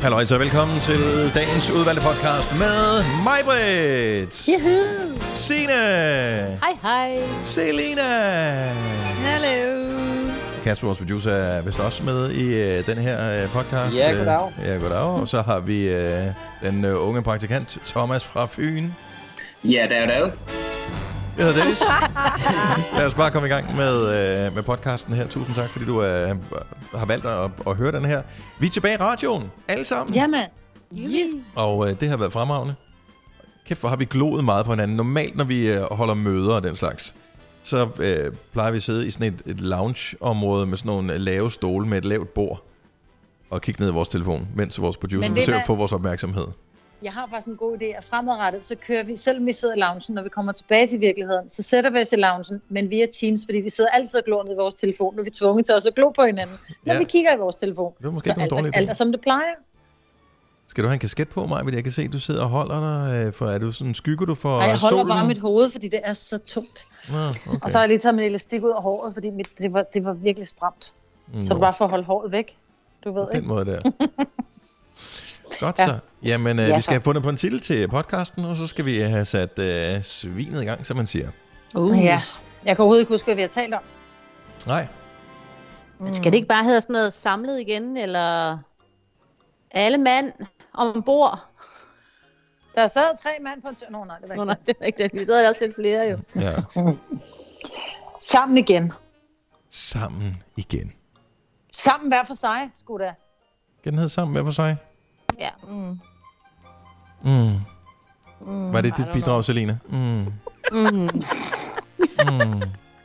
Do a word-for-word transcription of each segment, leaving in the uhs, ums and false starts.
Halløj, så velkommen til dagens udvalgte podcast med mig, Britt. Juhu. Signe. Hej, hej. Selina. Hallo. Kasper, vores producer, er vist også med i uh, den her uh, podcast. Ja, goddag. Ja, goddag. Og så har vi uh, den uh, unge praktikant, Thomas fra Fyn. Ja, der er der. Jeg hedder Dennis. Lad os bare komme i gang med, uh, med podcasten her. Tusind tak, fordi du uh, har valgt at, at høre den her. Vi er tilbage i radioen, alle sammen. Jamen. Yeah. Og uh, det har været fremragende. Kæft, hvor har vi gloet meget på hinanden. Normalt, når vi uh, holder møder og den slags, så uh, plejer vi at sidde i sådan et, et lounge-område med sådan nogle lave stole med et lavt bord og kigge ned i vores telefon, mens vores producer forsøger at få vores opmærksomhed. Jeg har faktisk en god idé, at fremadrettet, så kører vi, selvom vi sidder i loungen, når vi kommer tilbage til virkeligheden, så sætter vi os i loungen, men via Teams, fordi vi sidder altid og glor ned i vores telefon, når vi er tvunget til også at glo på hinanden, når ja. vi kigger i vores telefon. Det er måske så en alt, dårlig idé. alt er som det plejer. Skal du have en kasket på mig, fordi jeg kan se, at du sidder og holder dig, for er du sådan, skygger du for Nej, jeg holder solen? bare mit hoved, fordi det er så tungt. Nå, okay. Og så har jeg lige taget min elastik ud af håret, fordi mit, det, var, det var virkelig stramt. Mm. Så det er bare for at holde håret væk. Du ved, på den ikke? måde der. Godt ja. så. Jamen, øh, ja, vi skal have fundet på en titel til podcasten, og så skal vi have sat øh, svinet i gang, som man siger. Uh. Ja, jeg kan overhovedet ikke huske, hvad vi har talt om. Nej. Mm. Skal det ikke bare hedde sådan noget samlet igen, eller alle mand ombord? Der sad tre mand på en tør. Nå, nej, det var ikke Nå, nej, det var ikke det. Vi sad også lidt flere, jo. Ja. Sammen igen. Sammen igen. Sammen hver for sig, skulle da. Skal den hedde sammen hver for sig? Ja. Mm. Mm. Mm. Var det dit bidrag, Selina? Mm. Mm. Mm.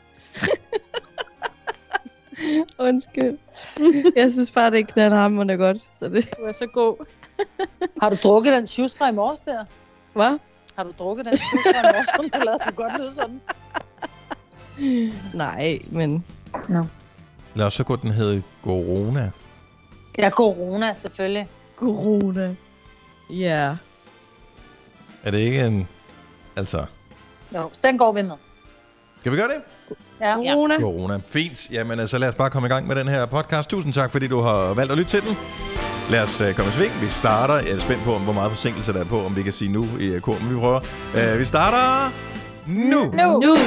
Undskyld. Jeg synes bare, det er knaldhamrende godt. Så det var så god. Har du drukket den sjustra i morges der? Hvad? Har du drukket den sjustra i morges, som du lavede det godt lyde sådan? Nej, men... No. Lad os så gå, den hedde Corona. Ja, corona selvfølgelig. Corona. Ja. Yeah. Er det ikke en... Altså... Jo, den går vi med. Skal vi gøre det? Ja. Corona. Corona. Fint. Jamen altså, lad os bare komme i gang med den her podcast. Tusind tak, fordi du har valgt at lytte til den. Lad os uh, komme i sving. Vi starter. Jeg er spændt på, hvor meget forsinkelse der er på, om vi kan sige nu i kor, men vi prøver. Uh, vi starter nu. Nu. Nu.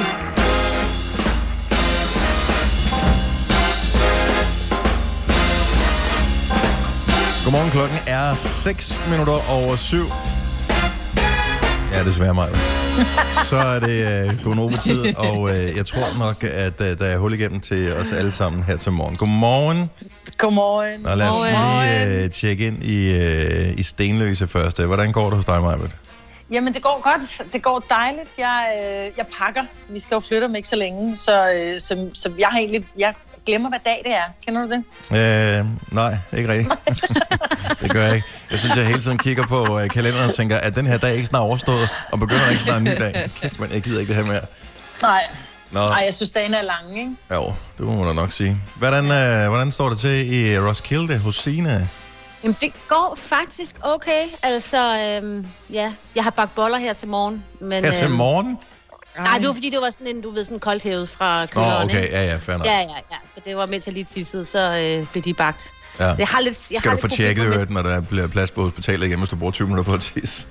Godmorgen, klokken er seks minutter over syv. Ja, desværre mig. Så er det uh, Gonova-tid, og uh, jeg tror nok, at uh, der er hul igennem til os alle sammen her til morgen. Godmorgen. Godmorgen. Og lad os lige uh, tjekke ind i, uh, i Stenløse først. Hvordan går det hos dig, Majbert? Jamen, det går godt. Det går dejligt. Jeg, øh, jeg pakker. Vi skal jo flytte om ikke så længe, så, øh, så, så jeg har egentlig... Jeg glemmer, hvad dag det er. Kender du det? Øh, nej, ikke rigtigt. Det gør jeg ikke. Jeg synes, jeg hele tiden kigger på uh, kalenderen og tænker, at den her dag ikke snart overstået, og begynder ikke snart en ny dag. Kæft, men jeg gider ikke det her mere. Nej. Nå. Ej, jeg synes, dagen er lang, ikke? Jo, det må man nok sige. Hvordan, øh, hvordan står det til i Roskilde hos Signe? Jamen, det går faktisk okay. Altså, øhm, ja, jeg har bagt boller her til morgen. Men, Her til øhm, morgen? Nej, det var fordi, det var sådan en, du ved, sådan koldt hævet fra køleren, Åh, okay, ikke? ja, ja, fair nok. Ja, ja, ja. Så det var, mens jeg lige tissede, så øh, blev de bagt. Ja. Jeg har lidt, jeg Skal har du få lidt tjekket, problemer hørt, når der bliver plads på hospitalet igen, hvis du bruger tyve minutter på at tisse?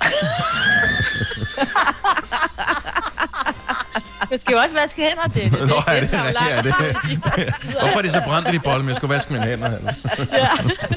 Jeg skal jo også vaske hænder, det. Nå, er det, ja, det, hvorfor er det så brændt i de bolle, men jeg skulle vaske mine hænder? Ja.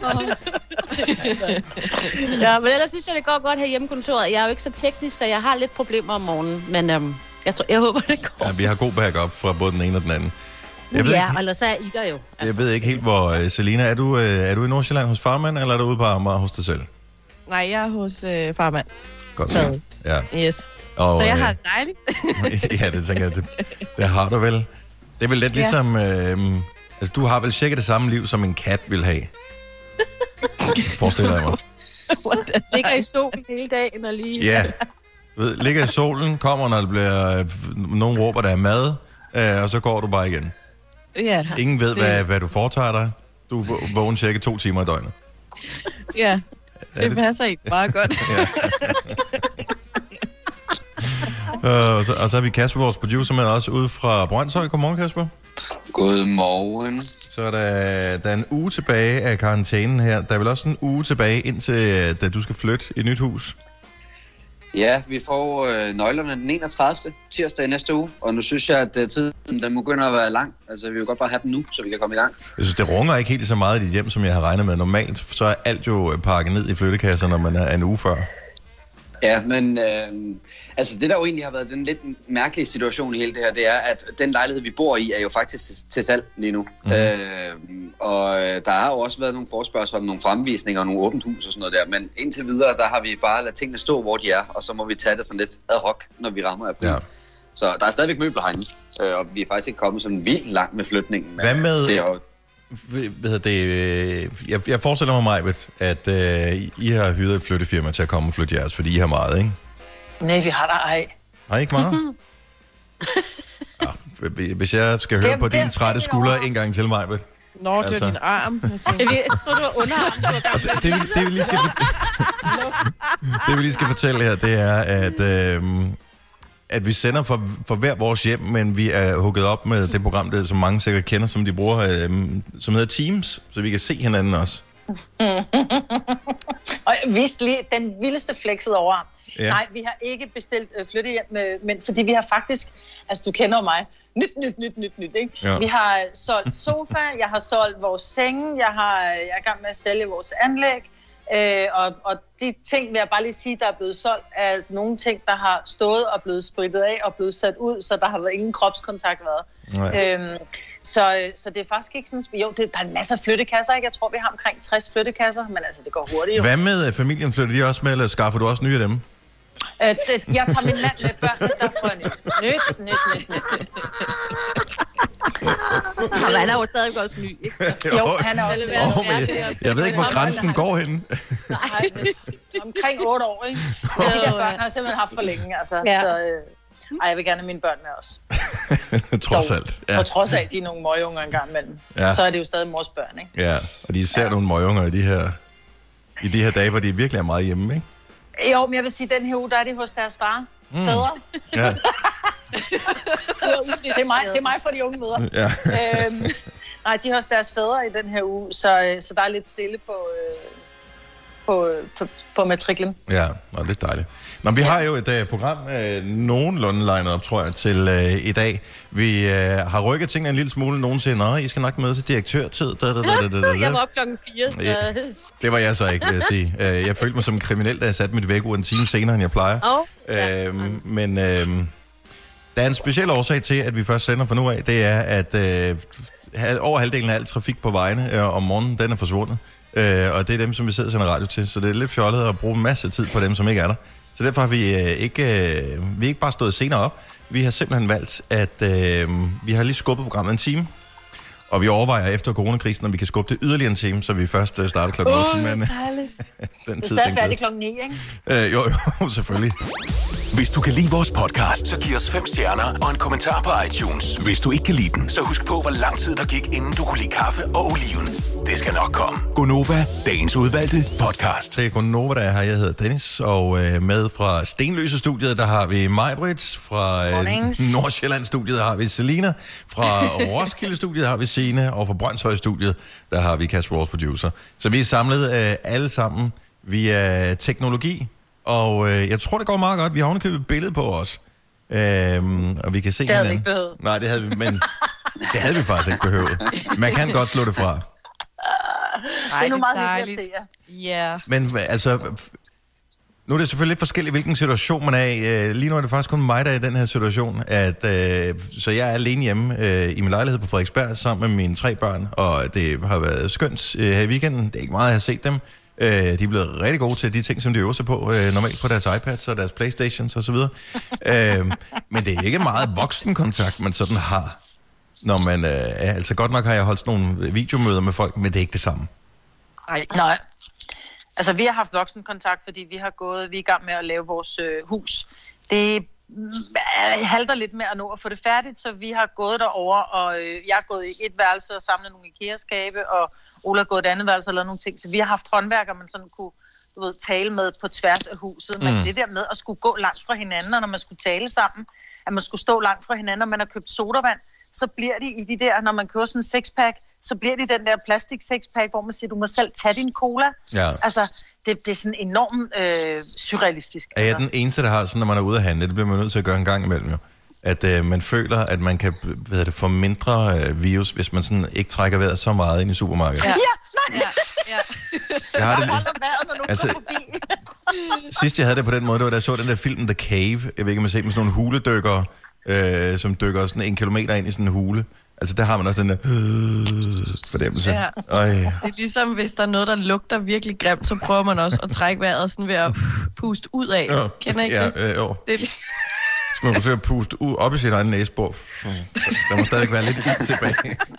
Ja, men ellers synes jeg, det går godt her hjemme kontoret. Jeg er jo ikke så teknisk, så jeg har lidt problemer om morgenen. Men øhm, jeg, tror, jeg håber, det går. Ja, vi har god backup fra både den ene og den anden. Jeg ved ja, ikke, eller så er I der jo. Altså. Jeg ved ikke helt, hvor... Uh, Selina, er du, uh, er du i Nordsjælland hos farmand, eller er du ude på Amager hos dig selv? Nej, jeg er hos øh, farmand. Godt så. Ja. Yes. Og, så jeg øh, har det dejligt. Ja, det tænker jeg. Det, det har du vel. Det er vel lidt ligesom... Øh, altså, du har vel cirka det samme liv, som en kat vil have. Forestiller jeg mig. Ligger i solen hele dagen og lige... Ja. Du ved, ligger i solen, kommer, når der bliver... Nogen råber, der er mad, øh, og så går du bare igen. Ja. Ingen ved, hvad, hvad du foretager dig. Du vågner cirka to timer i døgnet. Ja, det, det passer ikke meget godt. Ja. uh, og, så, og så har vi Kasper, vores producer, med os ude fra Brøndshøj. Godmorgen, Kasper. Godmorgen. Så er der, der er en uge tilbage af karantænen her. Der er vel også en uge tilbage, indtil da du skal flytte i et nyt hus. Ja, vi får øh, nøglerne den enogtredivte tirsdag i næste uge, og nu synes jeg, at uh, tiden den begynder at være lang. Altså, vi vil godt bare have den nu, så vi kan komme i gang. Jeg synes, det runger ikke helt så meget i dit hjem, som jeg har regnet med. Normalt så er alt jo pakket ned i flyttekasser, når man er en uge før. Ja, men øh, altså det der jo egentlig har været den lidt mærkelige situation i hele det her, det er, at den lejlighed, vi bor i, er jo faktisk til salg lige nu. Mm. Øh, og der har jo også været nogle forespørgsler om nogle fremvisninger og nogle åbent hus og sådan noget der, men indtil videre, der har vi bare ladet tingene stå, hvor de er, og så må vi tage det sådan lidt ad hoc, når vi rammer af ja. Så der er stadigvæk møbler herinde, øh, og vi er faktisk ikke kommet sådan vildt langt med flytningen. Hvad med... Det er jo... Hvad det, jeg, jeg forestiller mig, Majbet, at øh, I har hyret et flyttefirma til at komme og flytte jeres, fordi I har meget, ikke? Nej, vi har der ej. Har I ikke meget? Ja, hvis jeg skal høre det, på dine trætte skuldre en gang til, Majbet. Nå, det altså. Er din arm. Jeg, jeg tror, det var underarm. Det, det, det, vi lige skal, det, vi lige skal fortælle her, det er, at... Øh, at vi sender for, for hver vores hjem, men vi er hugget op med det program, det, som mange sikkert kender, som de bruger, øh, som hedder Teams, så vi kan se hinanden også. Og jeg vidste lige den vildeste flexet over. Ja. Nej, vi har ikke bestilt øh, flyttehjem, med, men fordi vi har faktisk, altså du kender mig, nyt, nyt, nyt, nyt, nyt, ikke? Ja. Vi har solgt sofa, jeg har solgt vores senge, jeg, har, jeg er i gang med at sælge vores anlæg, Øh, og, og de ting vil jeg bare lige sige, der er blevet solgt, er nogle ting, der har stået og blevet spritet af og blevet sat ud, så der har været ingen kropskontakt været. Øhm, så, så det er faktisk ikke sådan... Jo, det, der er en masse flyttekasser, ikke? Jeg tror, vi har omkring tres flyttekasser, men altså, det går hurtigt jo. Hvad med familien? Flytter de også med, eller skaffer du også nye af dem? Øh, det, jeg tager min mand med børnene, der får nyt. Nyt, nyt, nyt, nyt, nyt. Og han er jo stadig også ny, ikke? Så. Jo, han er også oh, oh, jeg, jeg ved ikke, hvor grænsen går hen. Nej, omkring otte år, ikke? Og de der børn har jeg simpelthen haft for længe, altså. Ja. Så, øh, ej, jeg vil gerne have mine børn med os. Trods alt. Ja. Og trods af, at de er nogle møgunger engang imellem, ja. Så er det jo stadig mors børn, ikke? Ja, og de er især ja. nogle møgunger i de her, i de her dage, hvor de virkelig er meget hjemme, ikke? Jo, men jeg vil sige, at den her uge, der er de hos deres far. Mm. Fædre. Ja. det, er mig, det er mig for de unge mødre. Ja. øhm, nej, de har også deres fædre i den her uge, så, så der er lidt stille på, øh, på, på, på matriklen. Ja, og lidt dejligt. Nå, vi ja. har jo et uh, program uh, nogenlunde lined op, tror jeg, til uh, i dag. Vi uh, har rykket tingene en lille smule. Nogen siger, nå, I skal nok møde til direktørtid. Da, da, da, da, da, da. Jeg var op klokken fire. Så... Ja, det var jeg så ikke, vil jeg sige. Uh, jeg følte mig som en kriminel, da jeg satte mit vækkeur en time senere, end jeg plejer. Oh, ja. uh, men uh, der er en speciel årsag til, at vi først sender fra nu af. Det er, at uh, over halvdelen af al trafik på vejene uh, om morgenen, den er forsvundet. Uh, og det er dem, som vi sidder og sender radio til. Så det er lidt fjollet at bruge en masse tid på dem, som ikke er der. Så derfor har vi øh, ikke, øh, vi ikke bare stået senere op. Vi har simpelthen valgt, at øh, vi har lige skubbet programmet en time. Og vi overvejer efter coronakrisen, om vi kan skubbe det yderligere en time, så vi først øh, starter klokken otte. Uh, men den tid, det er færdigt klokken ni, ikke? Øh, jo, jo, selvfølgelig. Hvis du kan lide vores podcast, så giv os fem stjerner og en kommentar på iTunes. Hvis du ikke kan lide den, så husk på, hvor lang tid der gik, inden du kunne lide kaffe og oliven. Det skal nok komme. Gonova, dagens udvalgte podcast. Det er Gonova, der er her. Jeg hedder Dennis, og øh, med fra Stenløse-studiet, der har vi Majbrit. Fra øh, Nordsjælland-studiet har vi Selina. Fra Roskilde-studiet har vi Signe. Og fra Brøndshøj-studiet, der har vi Kasper, vores producer. Så vi er samlet øh, alle sammen via teknologi. Og øh, jeg tror, det går meget godt. Vi har ovenikøbet et billede på os. Øhm, og vi kan se det havde hinanden. vi ikke behøvet. Nej, det havde vi, men det havde vi faktisk ikke behøvet. Man kan godt slå det fra. Ej, det er nu meget hyggeligt at se jer. Ja. Men altså, nu er det selvfølgelig lidt forskelligt, hvilken situation man er i. Lige nu er det faktisk kun mig, der er i den her situation. At, øh, så jeg er alene hjemme øh, i min lejlighed på Frederiksberg sammen med mine tre børn. Og det har været skønt øh, her i weekenden. Det er ikke meget, jeg har set dem. Øh, de er blevet rigtig gode til de ting, som de øver sig på. Øh, normalt på deres iPads og deres Playstations osv. øh, men det er ikke meget voksenkontakt, man sådan har. Når man, øh, altså godt nok har jeg holdt sådan nogle videomøder med folk, men det er ikke det samme. Nej, nej. Altså vi har haft voksenkontakt, fordi vi har gået, vi er i gang med at lave vores øh, hus. Det øh, halter lidt med at nå at få det færdigt, så vi har gået derover og øh, jeg har gået i et værelse og samlet nogle IKEA-skabe, og Ola har gået i et andet værelse og lavet nogle ting. Så vi har haft håndværkere, man sådan kunne du ved, tale med på tværs af huset. Men mm. det der med at skulle gå langt fra hinanden, og når man skulle tale sammen, at man skulle stå langt fra hinanden, og man har købt sodavand, så bliver de i de der, når man køber sådan en sixpack, så bliver de den der plastik sixpack, hvor man siger, du må selv tage din cola. Ja. Altså, det, det er sådan enormt øh, surrealistisk. Er jeg altså. den eneste, der har sådan, når man er ude at handle, det bliver man nødt til at gøre en gang imellem jo, at øh, man føler, at man kan hvad er det, få mindre øh, virus, hvis man sådan ikke trækker vejret så meget ind i supermarkedet. Ja, ja nej. Ja, ja. Jeg har det Hold op, vejret, når du altså, går forbi. sidst jeg havde det på den måde, det var da jeg så den der film The Cave. Jeg ved ikke, om man ser med sådan nogle huledykkere, øh, som dykker sådan en kilometer ind i sådan en hule. Altså, der har man også den der øh, fordemmelse. Ja. Det er ligesom, hvis der er noget, der lugter virkelig grimt, så prøver man også at trække vejret sådan ved at puste ud af. Ja. Kender I ikke ja, det? Øh, jo. Det er Så man forsøger at puste ud, op i sit egen næsebor. Der må stadig være lidt ild tilbage.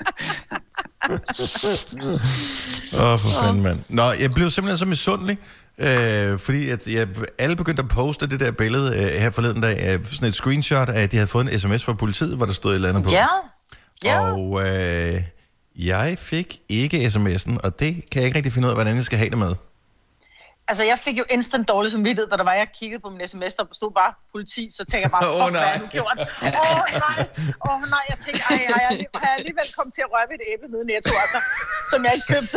Åh, oh, for fanden, mand. Nå, jeg blev simpelthen så misundelig, øh, fordi at jeg, alle begyndte at poste det der billede øh, her forleden dag, øh, sådan et screenshot af, at de havde fået en sms fra politiet, hvor der stod et eller andet på. Ja, ja. Og øh, jeg fik ikke sms'en, og det kan jeg ikke rigtig finde ud af, hvordan jeg skal have det med. Altså, jeg fik jo instant dårlig samvittighed, da der var, jeg kiggede på min sms, der stod bare politi, så tænker jeg bare, Åh, fuck, hvad nej. har du gjort? Åh, oh, nej, åh, oh, nej, jeg tænker, ej, har jeg, har jeg alligevel kommet til at røre ved et æble nede i Netto, altså, som jeg ikke købte.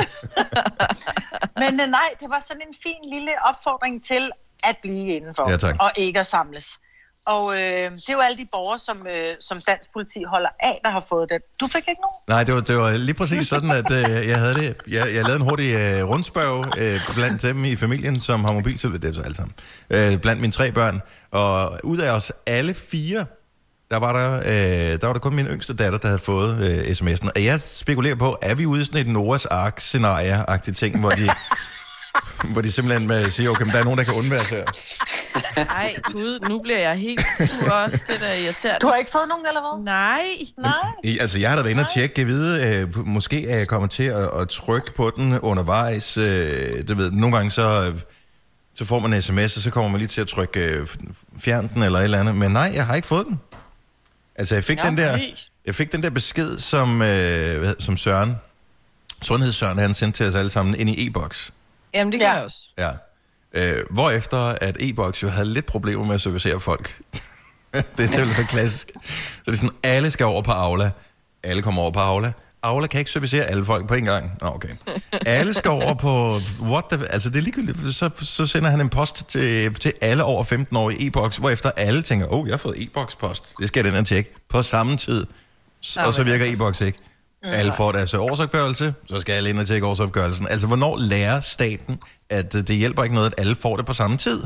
Men uh, nej, det var sådan en fin lille opfordring til at blive indenfor, Ja, tak. og ikke at samles. Og øh, det er jo alle de borgere, som, øh, som dansk politi holder af, der har fået det. Du fik ikke nogen? Nej, det var, det var lige præcis sådan, at øh, jeg havde det. Jeg, jeg lavede en hurtig øh, rundspørg øh, blandt dem i familien, som har mobiltelefon, det er så alle sammen, øh, blandt mine tre børn. Og ud af os alle fire, der var der, øh, der var der kun min yngste datter, der havde fået øh, sms'en. Og jeg spekulerer på, er vi ude i sådan et Noahs Ark-scenarie-agtigt ting, hvor de, hvor de simpelthen siger, okay, men der er nogen, der kan undværes her. Ej, gud, nu bliver jeg helt sur også. Det der er irriterende. Du har ikke fået nogen, eller hvad? Nej. Nej. I, altså, jeg har da været inde og tjekke, jeg ved, øh, måske er jeg kommet til at, at trykke på den undervejs. Øh, det ved, nogle gange så, øh, så får man en sms, og så kommer man lige til at trykke øh, fjern den eller et eller andet. Men nej, jeg har ikke fået den. Altså, jeg fik, Ja, den, der, okay. jeg fik den der besked, som, øh, hvad, som Søren, Sundhedssøren, han sendte til os alle sammen ind i e-boks. Jamen, det gør Ja. jeg også. Ja. Øh, hvorefter at e-boks jo havde lidt problemer med at servicere folk. Det er simpelthen så klassisk. Så det er sådan, alle skal over på Aula. Alle kommer over på Aula. Aula kan ikke servicere alle folk på en gang. Nå, okay. Alle skal over på... What the, altså, det er ligegyldigt. Så, så sender han en post til, til alle over femten år i e-boks, hvorefter alle tænker, åh, oh, jeg har fået e-boks-post. Det skal jeg den her tjekke. På samme tid. S- og så virker e-boks ikke. Alle får deres årsopgørelse, så skal alle ind og tjekke årsopgørelsen. Altså, hvornår lærer staten, at det hjælper ikke noget, at alle får det på samme tid?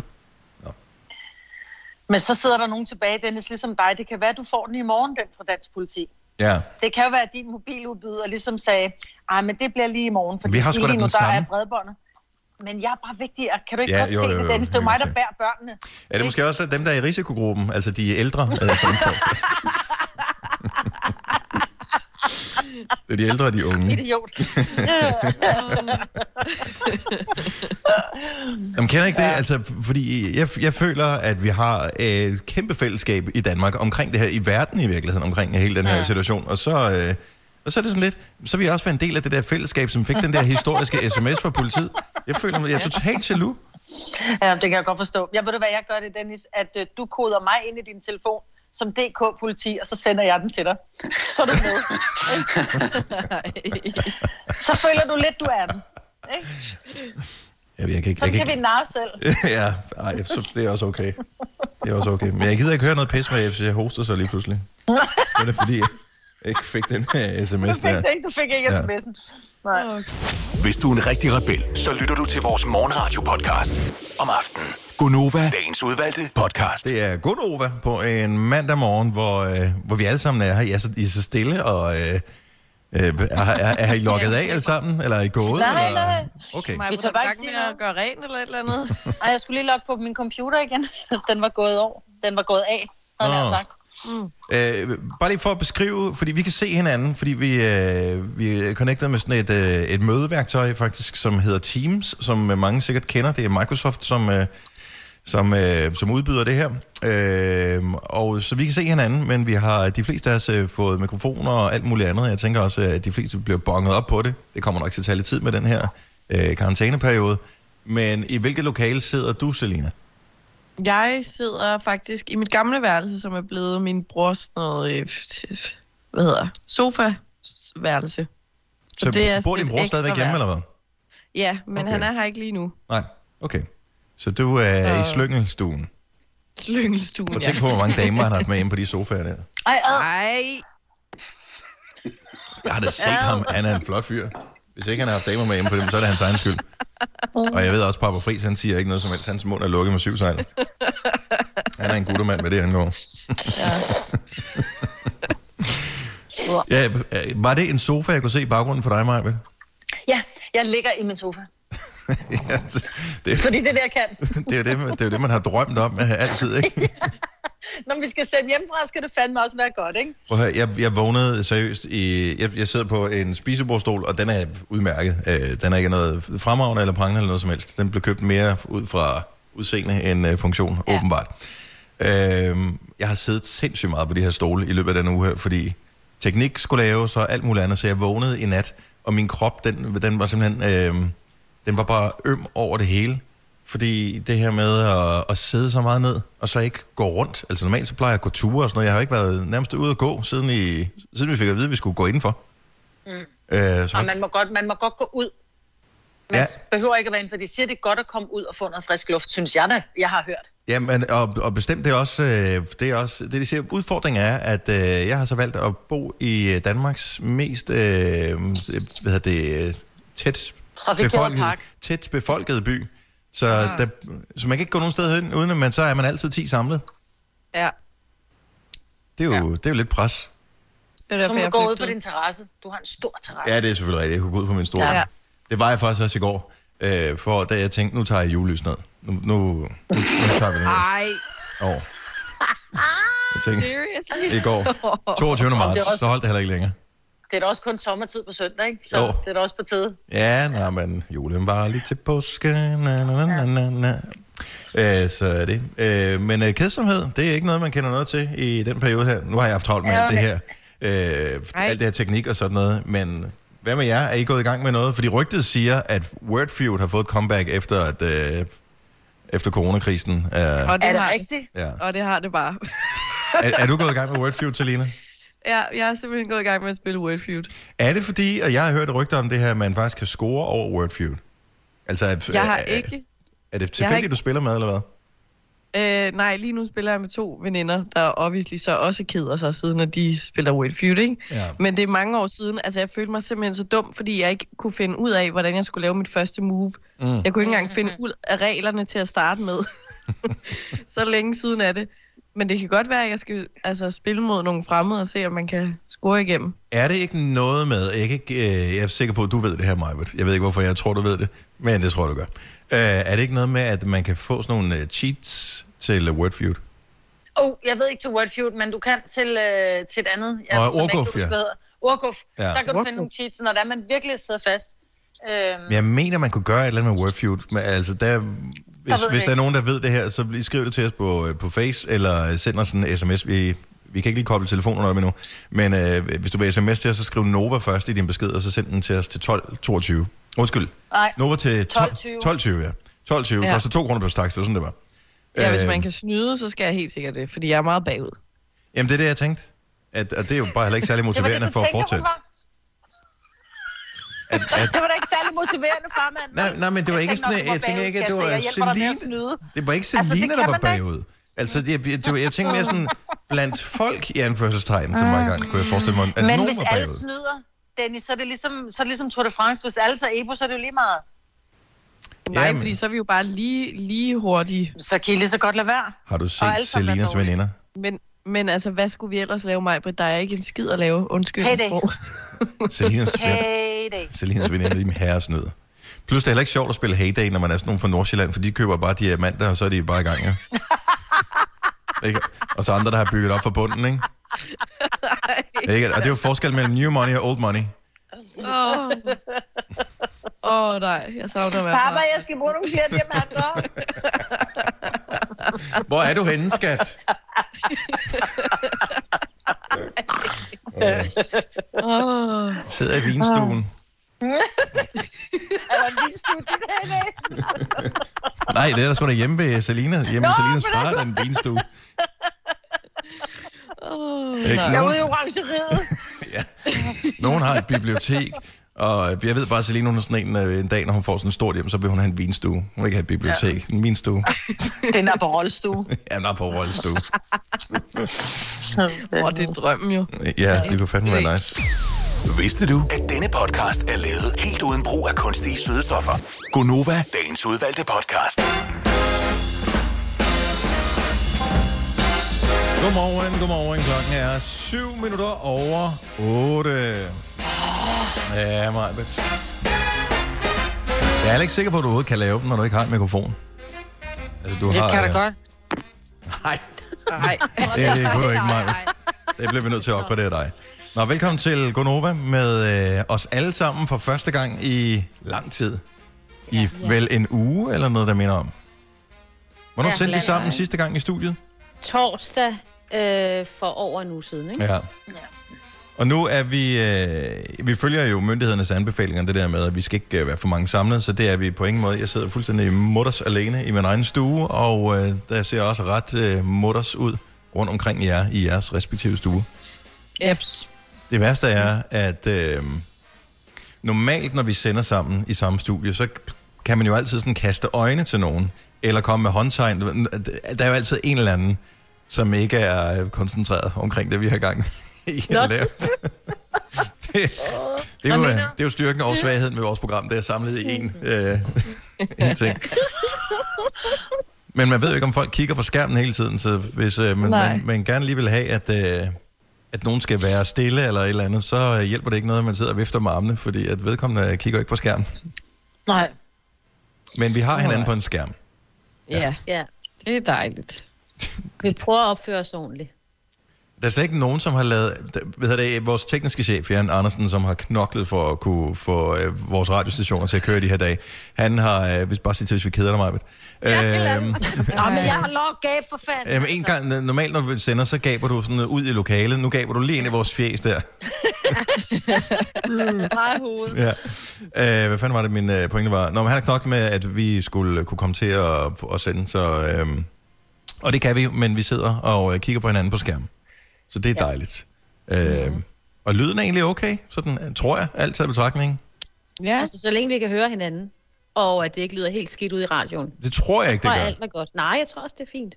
Men så sidder der nogen tilbage, Dennis, ligesom dig. Det kan være, at du får den i morgen, den fra dansk politi. Ja. Det kan jo være, at din mobiludbyder ligesom sagde, ej, men det bliver lige i morgen, fordi Vi har sgu da lige nu, den der samme. er bredbåndet. Men jeg er bare vigtig. Kan du ikke Ja, godt jo, se jo, det, jo, Dennis? Det er jo jeg mig, kan der se. bærer børnene. Er det måske også dem, der er i risikogruppen, altså de ældre? Øh, som får... Det er de ældre og de unge. Idiot. Jamen, kender ikke det? Altså, fordi jeg, jeg føler, at vi har et kæmpe fællesskab i Danmark omkring det her, i verden i virkeligheden, omkring hele den her ja. situation. Og så, øh, og så er det sådan lidt, så vil jeg også være en del af det der fællesskab, som fik den der historiske sms fra politiet. Jeg føler, jeg er totalt jaloux. Ja, det kan jeg godt forstå. Jeg ved du hvad, jeg gør det, Dennis, at uh, du koder mig ind i din telefon som D K-politi, og så sender jeg den til dig. Så er du med. Så føler du lidt, du er den. Ikke? Jeg, jeg kan ikke, Sådan jeg kan kan vi narre selv. ja, ej, så, det er også okay. Det er også okay. Men jeg gider ikke høre noget pis med, hvis jeg hoster så lige pludselig. Det er det, fordi jeg ikke fik den her sms Du fik der. det ikke, du fik ikke Ja. sms'en. Nej. Hvis du er en rigtig rebel, så lytter du til vores morgenradio-podcast om aftenen. Gunova, dagens udvalgte podcast. Det er Gunova på en mandag morgen, hvor, øh, hvor vi alle sammen er her. I er så, I er så stille, og øh, øh, er, er, er I logget af alle sammen? Eller er I gået? Nej, eller? nej. Okay. Mig, Vi tør du bare gang ikke sige med at noget. gøre rent eller et eller andet. Ej, jeg skulle lige logge på min computer igen. Den var gået over. Den var gået af, havde jeg Nå. sagt. Øh, bare lige for at beskrive, fordi vi kan se hinanden, fordi vi, øh, vi er connected med sådan et, øh, et mødeværktøj faktisk, som hedder Teams, som mange sikkert kender. Det er Microsoft, som, øh, som, øh, som udbyder det her. Øh, og så vi kan se hinanden, men vi har de fleste af os øh, fået mikrofoner og alt muligt andet. Jeg tænker også, at de fleste bliver bonget op på det. Det kommer nok til at tage lidt tid med den her øh, karantæneperiode. Men i hvilket lokale sidder du, Selina? Jeg sidder faktisk i mit gamle værelse, som er blevet min brors noget, øh, hvad hedder, sofa-værelse. Så, så det er bor din bror stadigvæk hjemme, eller hvad? Ja, men okay. Han er her ikke lige nu. Nej, okay. Så du er så... i slyngelstuen? Slyngelstuen, og tænk på, hvor mange damer han har haft med inde på de sofaer der. Ej, ad. Ej. Jeg har da set ad. ham. Han er en flot fyr. Hvis ikke han har haft damer med inde på dem, så er det hans egen skyld. Og jeg ved også, Papa Friis, han siger ikke noget som helst. Hans mund er lukket med syv sejl. Han er en guttermand, hvad det angår. Ja. Ja, var det en sofa, jeg kunne se i baggrunden for dig, Maja? Ja, jeg ligger i min sofa. Ja, det, fordi det der kan. det, er jo det, det er jo det, man har drømt om altid, ikke? Når vi skal sende hjemmefra, skal det fandme også være godt, ikke? Prøv at høre, jeg, jeg vågnede seriøst i... Jeg, jeg sidder på en spisebordstol, og den er udmærket. Øh, den er ikke noget fremragende eller prangende eller noget som helst. Den blev købt mere ud fra udseende end uh, funktion, ja. Åbenbart. Øh, jeg har siddet sindssygt meget på de her stole i løbet af den uge her, fordi teknik skulle laves og alt muligt andet, så jeg vågnede i nat, og min krop, den, den var simpelthen... Øh, den var bare øm over det hele. Fordi det her med at, at sidde så meget ned, og så ikke gå rundt. Altså normalt så plejer jeg at gå ture og sådan noget. Jeg har ikke været nærmest ude at gå, siden, i, siden vi fik at vide, at vi skulle gå indenfor. Mm. Øh, så og man må, godt, man må godt gå ud. Man ja. behøver ikke at være inde, for de siger, det er godt at komme ud og få noget frisk luft, synes jeg da, jeg har hørt. Jamen, og, og bestemt det er også, det er også, det de siger, udfordringen er, at øh, jeg har så valgt at bo i Danmarks mest, øh, hvad hedder det, tæt befolket, tæt befolkede by. Så, ja. der, så man kan ikke gå nogen steder hen, uden at man, så er man altid ti samlet. Ja. Det er jo, ja. det er jo lidt pres. Det er derfor, så må du gå ud på din terrasse. Du har en stor terrasse. Ja, det er selvfølgelig rigtigt. Jeg kunne gå ud på min store. Ja. Det var jeg faktisk også i går. Øh, for da jeg tænkte, nu tager jeg julelys ned. Nu, nu, nu, nu tager vi det ned. Ej. Oh. Jeg tænkte, i går, toogtyvende marts, også... så holdt det heller ikke længere. Det er da også kun sommertid på søndag, ikke? Så jo. Det er da også på tide. Ja, nej, men julen var lige til påske. Na, na, na, na, na. Øh, så er det. Øh, men øh, kedsomhed, det er ikke noget, man kender noget til i den periode her. Nu har jeg haft travlt med ja, okay. det her. Øh, alt det her teknik og sådan noget. Men hvad med jer? Er I gået i gang med noget? Fordi rygtet siger, at Wordfeud har fået et comeback efter, at, øh, efter coronakrisen. Øh, og det er det har, rigtigt? Ja. Og det har det bare. er, er du gået i gang med Wordfeud, Selina? Ja, jeg har simpelthen gået i gang med at spille Wordfeud. Er det fordi, at jeg har hørt rygter om det her, at man faktisk kan score over Wordfeud? Altså, at, jeg har er, ikke... Er det tilfældigt, ikke... du spiller med, eller hvad? Øh, nej, lige nu spiller jeg med to veninder, der obviously så også keder sig siden, når de spiller Wordfeud, ikke? Ja. Men det er mange år siden. Altså, jeg følte mig simpelthen så dum, fordi jeg ikke kunne finde ud af, hvordan jeg skulle lave mit første move. Mm. Jeg kunne ikke engang finde ud af reglerne til at starte med. Så længe siden er det. Men det kan godt være, at jeg skal altså, spille mod nogle fremmede og se, om man kan score igennem. Er det ikke noget med... Jeg er, ikke, øh, jeg er sikker på, at du ved det her, Majbert. Jeg ved ikke, hvorfor jeg tror, du ved det. Men det tror jeg, du gør. Øh, er det ikke noget med, at man kan få sådan nogle uh, cheats til uh, Wordfeud? Oh, jeg ved ikke til Wordfeud, men du kan til, uh, til et andet. Jeg, og Orguf, ja. Orguf. Ja. Der kan du Orguf. finde nogle cheats, når der man virkelig sidder fast. Øhm. Jeg mener, man kunne gøre et eller andet med Wordfeud. Men, altså, der... Hvis, hvis der er nogen, der ved det her, så lige skriv det til os på, på Face, eller send os en sms. Vi, vi kan ikke lige koble telefonen op endnu. Men øh, hvis du vil sms til os, så skriv Nova først i din besked, og så send den til os til tolv toogtyve. Undskyld. Nej. Nova til tolv tyve, ja. tolv tyve. Ja. Koster to kroner plus tax, det var sådan, det var. Ja, øh, hvis man kan snyde, så skal jeg helt sikkert det, fordi jeg er meget bagud. Jamen, det er det, jeg tænkte. At, at det er jo bare heller ikke særlig motiverende det det, for at fortsætte. At, at... Det var da ikke særlig motiverende, farmand. Nej, nej, men det var ikke sådan, jeg, jeg tænker ikke, at det var Selina. Det var ikke Selina, altså, der var bagud. Altså, jeg, jeg, jeg, jeg tænker mere sådan, blandt folk i anførselstegn, som var i gang, kunne jeg forestille mig, at men nogen hvis var bagud. Alle snyder, Dennis, så er det ligesom, så er det ligesom Tour de France. Hvis alle tager Ebo, så er det jo lige meget. Nej, jamen, fordi så er vi jo bare lige, lige hurtige. Så kan I lige så godt lade være. Har du set Selinas veninder? Men, men altså, hvad skulle vi ellers lave, Majbrit? Der er ikke en skid at lave. Undskyld. Hey day. Selinas hey Selinas veninder, de er herresnød. Plus det er heller ikke sjovt at spille Hey Day, når man er sådan nogen fra Nordsjælland, for de køber bare diamanter, og så er de bare i gang, ja. Ikke? Og så andre, der har bygget op for bunden, ikke? Ikke? Og det er jo forskel mellem new money og old money. Åh, oh. oh, nej, jeg savner mig. Papa, jeg skal bruge nogle flere diamanter. Hvor er du henne, skat? oh. Sidder i vinstuen. Er der en vinstue til det her? Nej, det er der sgu da hjemme ved Selina. Hjemme ved Selinas far, den vinstue. Oh, Ikke? Jeg er ude i orangeriet. Ja. Nogen har et bibliotek, og jeg ved bare, at Celine, hun er sådan en, en dag, når hun får sådan et stort hjem, så vil hun have en vinstue. Hun vil ikke have et bibliotek, ja. En vinstue. Den er på rollestue. Ja, den er på rollestue. Åh, oh, det er drømmen jo. Ja, det kunne fandme være nice. Vidste du, at denne podcast er lavet helt uden brug af kunstige sødestoffer? Gonova, dagens udvalgte podcast. Godmorgen, godmorgen. Klokken er syv minutter over otte. Ja, Majbet. Jeg er ikke sikker på, at du overhovedet kan lave den, når du ikke har en mikrofon. Altså, du Det har, kan da øh... godt. Nej, Nej. det, det kunne du ikke, Majbet. Det bliver vi nødt til at opgradere dig. Nå, velkommen til Gonova med øh, os alle sammen for første gang i lang tid. I ja, ja. vel en uge eller noget, der minder om. Hvornår ja, sendte vi sammen sidste gang i studiet? Torsdag øh, for over en uge siden, ikke? Ja. Ja. Og nu er vi, øh, vi følger jo myndighedernes anbefalinger, det der med, at vi skal ikke øh, være for mange samlet, så det er vi på ingen måde. Jeg sidder fuldstændig mutters alene i min egen stue, og øh, der ser også ret øh, mutters ud rundt omkring jer i jeres respektive stue. Eps. Det værste er, at øh, normalt, når vi sender sammen i samme studie, så kan man jo altid sådan kaste øjne til nogen, eller komme med håndtegn. Der er jo altid en eller anden, som ikke er koncentreret omkring det, vi har gang i at lave. det, det, er jo, det er jo styrken og svagheden med vores program, det er samlet i en, øh, en ting. Men man ved jo ikke, om folk kigger på skærmen hele tiden, så hvis øh, man, man, man gerne lige vil have, at... Øh, at nogen skal være stille eller et eller andet, så hjælper det ikke noget, at man sidder og vifter med armene, fordi at vedkommende kigger ikke på skærmen. Nej. Men vi har hinanden på en skærm. Ja, Ja. det er dejligt. Vi prøver at opføre os ordentligt. Der er slet ikke nogen, som har lavet... Ved det, vores tekniske chef, Jan Andersen, som har knoklet for at kunne få øh, vores radiostationer til at køre de her dage. Han har... Øh, hvis bare sige til, hvis vi keder dig, Majbet. Ja, øh, Nå, men jeg har lov at gabe for fanden. Øh, en gang, normalt når du sender, så gaber du sådan ud i lokalet. Nu gaber du lige ind i vores fjes der. Drej hovedet. Ja. Øh, hvad fanden var det, min øh, pointe var? Nå, men han har knoklet med, at vi skulle kunne komme til at, at sende, så... Øh, og det kan vi, men vi sidder og øh, kigger på hinanden på skærmen. Så det er dejligt. Ja. Øh, og lyden er egentlig okay, sådan tror jeg, alt taget betragtning. Ja. Altså, så længe vi kan høre hinanden, og at det ikke lyder helt skidt ud i radioen. Det tror jeg ikke, det gør. Alt er godt. Nej, jeg tror også, det er fint.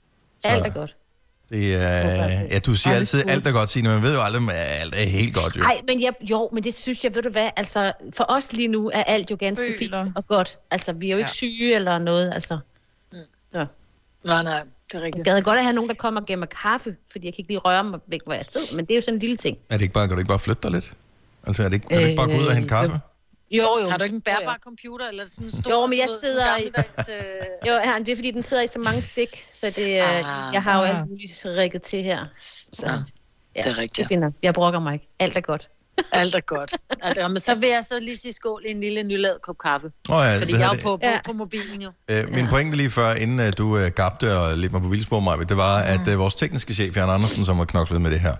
Alt er godt. Det er, ja, du siger altid, alt er godt, Signe, men man ved jo aldrig, at alt er helt godt. Jo. Nej, men jeg, jo, men det synes jeg, ved du hvad, altså, for os lige nu er alt jo ganske Føler. fint og godt. Altså, vi er jo ikke ja. syge eller noget, altså. Mm. Så. Nej, nej, det er rigtigt. Jeg gad godt at have nogen, der kommer og gemmer kaffe, fordi jeg kan ikke lige røre mig væk, hvor jeg sidder, men det er jo sådan en lille ting. Er det ikke bare, kan du ikke bare flytte dig lidt? Altså, er det ikke, kan du ikke bare gå ud og hente kaffe? Jo, jo. Har du ikke en bærbar ja. computer, eller sådan en stor... Jo, men jeg sidder i... Øh... Jo, ja, det er fordi, den sidder i så mange stik, så det, ah, jeg har jo ah. alt muligt rigget til her. Så, ja, ja, det er rigtigt. Det finder. Jeg brokker mig ikke. Alt er godt. Alt er godt. Altså, men så vil jeg så lige sige skål i en lille nylavet kop kaffe. Oh ja, fordi jeg er jo på, på, ja. på mobilen jo. Øh, min ja. pointe lige før, inden uh, du uh, gabte og lidt mig på vildspor, Maja, det var, at uh, vores tekniske chef, Jan Andersen, som har knoklet med det her,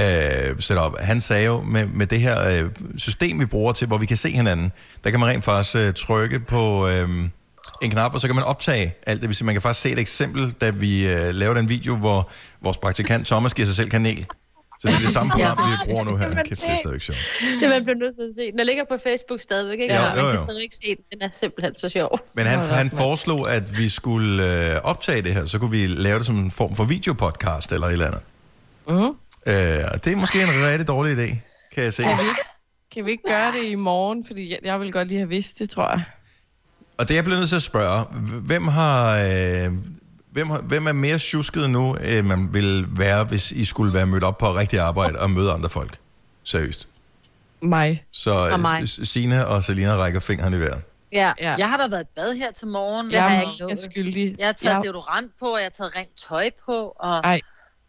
uh, setup, han sagde jo, med, med det her uh, system, vi bruger til, hvor vi kan se hinanden, der kan man rent faktisk uh, trykke på uh, en knap, og så kan man optage alt det. Man kan faktisk se et eksempel, da vi uh, lavede en video, hvor vores praktikant Thomas giver sig selv kanel. Så det er det samme program, ja. vi bruger nu her. Kæft, det er stadigvæk sjovt. Det man bliver nødt til at se. Den ligger på Facebook stadigvæk, ikke? Ja, jo, jo. Man kan stadigvæk se den. Den er simpelthen så sjov. Men han, han foreslog, at vi skulle øh, optage det her, så kunne vi lave det som en form for videopodcast eller et eller andet. Mm. Øh, det er måske en rigtig dårlig idé, kan jeg se. Kan vi ikke, kan vi ikke gøre det i morgen? Fordi jeg, jeg vil godt lige have vidst det, tror jeg. Og det er jeg blevet nødt til at spørge. Hvem har... Øh, Hvem, hvem er mere tjusket nu, end man ville være, hvis I skulle være mødt op på rigtig arbejde og møde andre folk? Seriøst. Mig. Så uh, Signe og Selina rækker fingeren i vejret. Ja. ja, jeg har da været i bad her til morgen. Jeg, jeg, jeg er skyldig. Jeg har taget jeg... deodorant på, og jeg har taget rent tøj på. Og... Ej.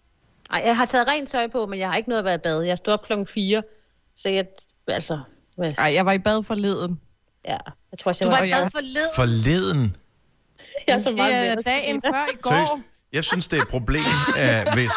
Ej, jeg har taget rent tøj på, men jeg har ikke noget at være i bad. Jeg stod op klokken fire, så jeg, altså... Ej, jeg var i bad forleden. Ja, jeg tror, jeg du var, var i bad forleden? Forleden? Jeg er så det er dagen før i går. Seriøst? Jeg synes, det er et problem, uh, hvis,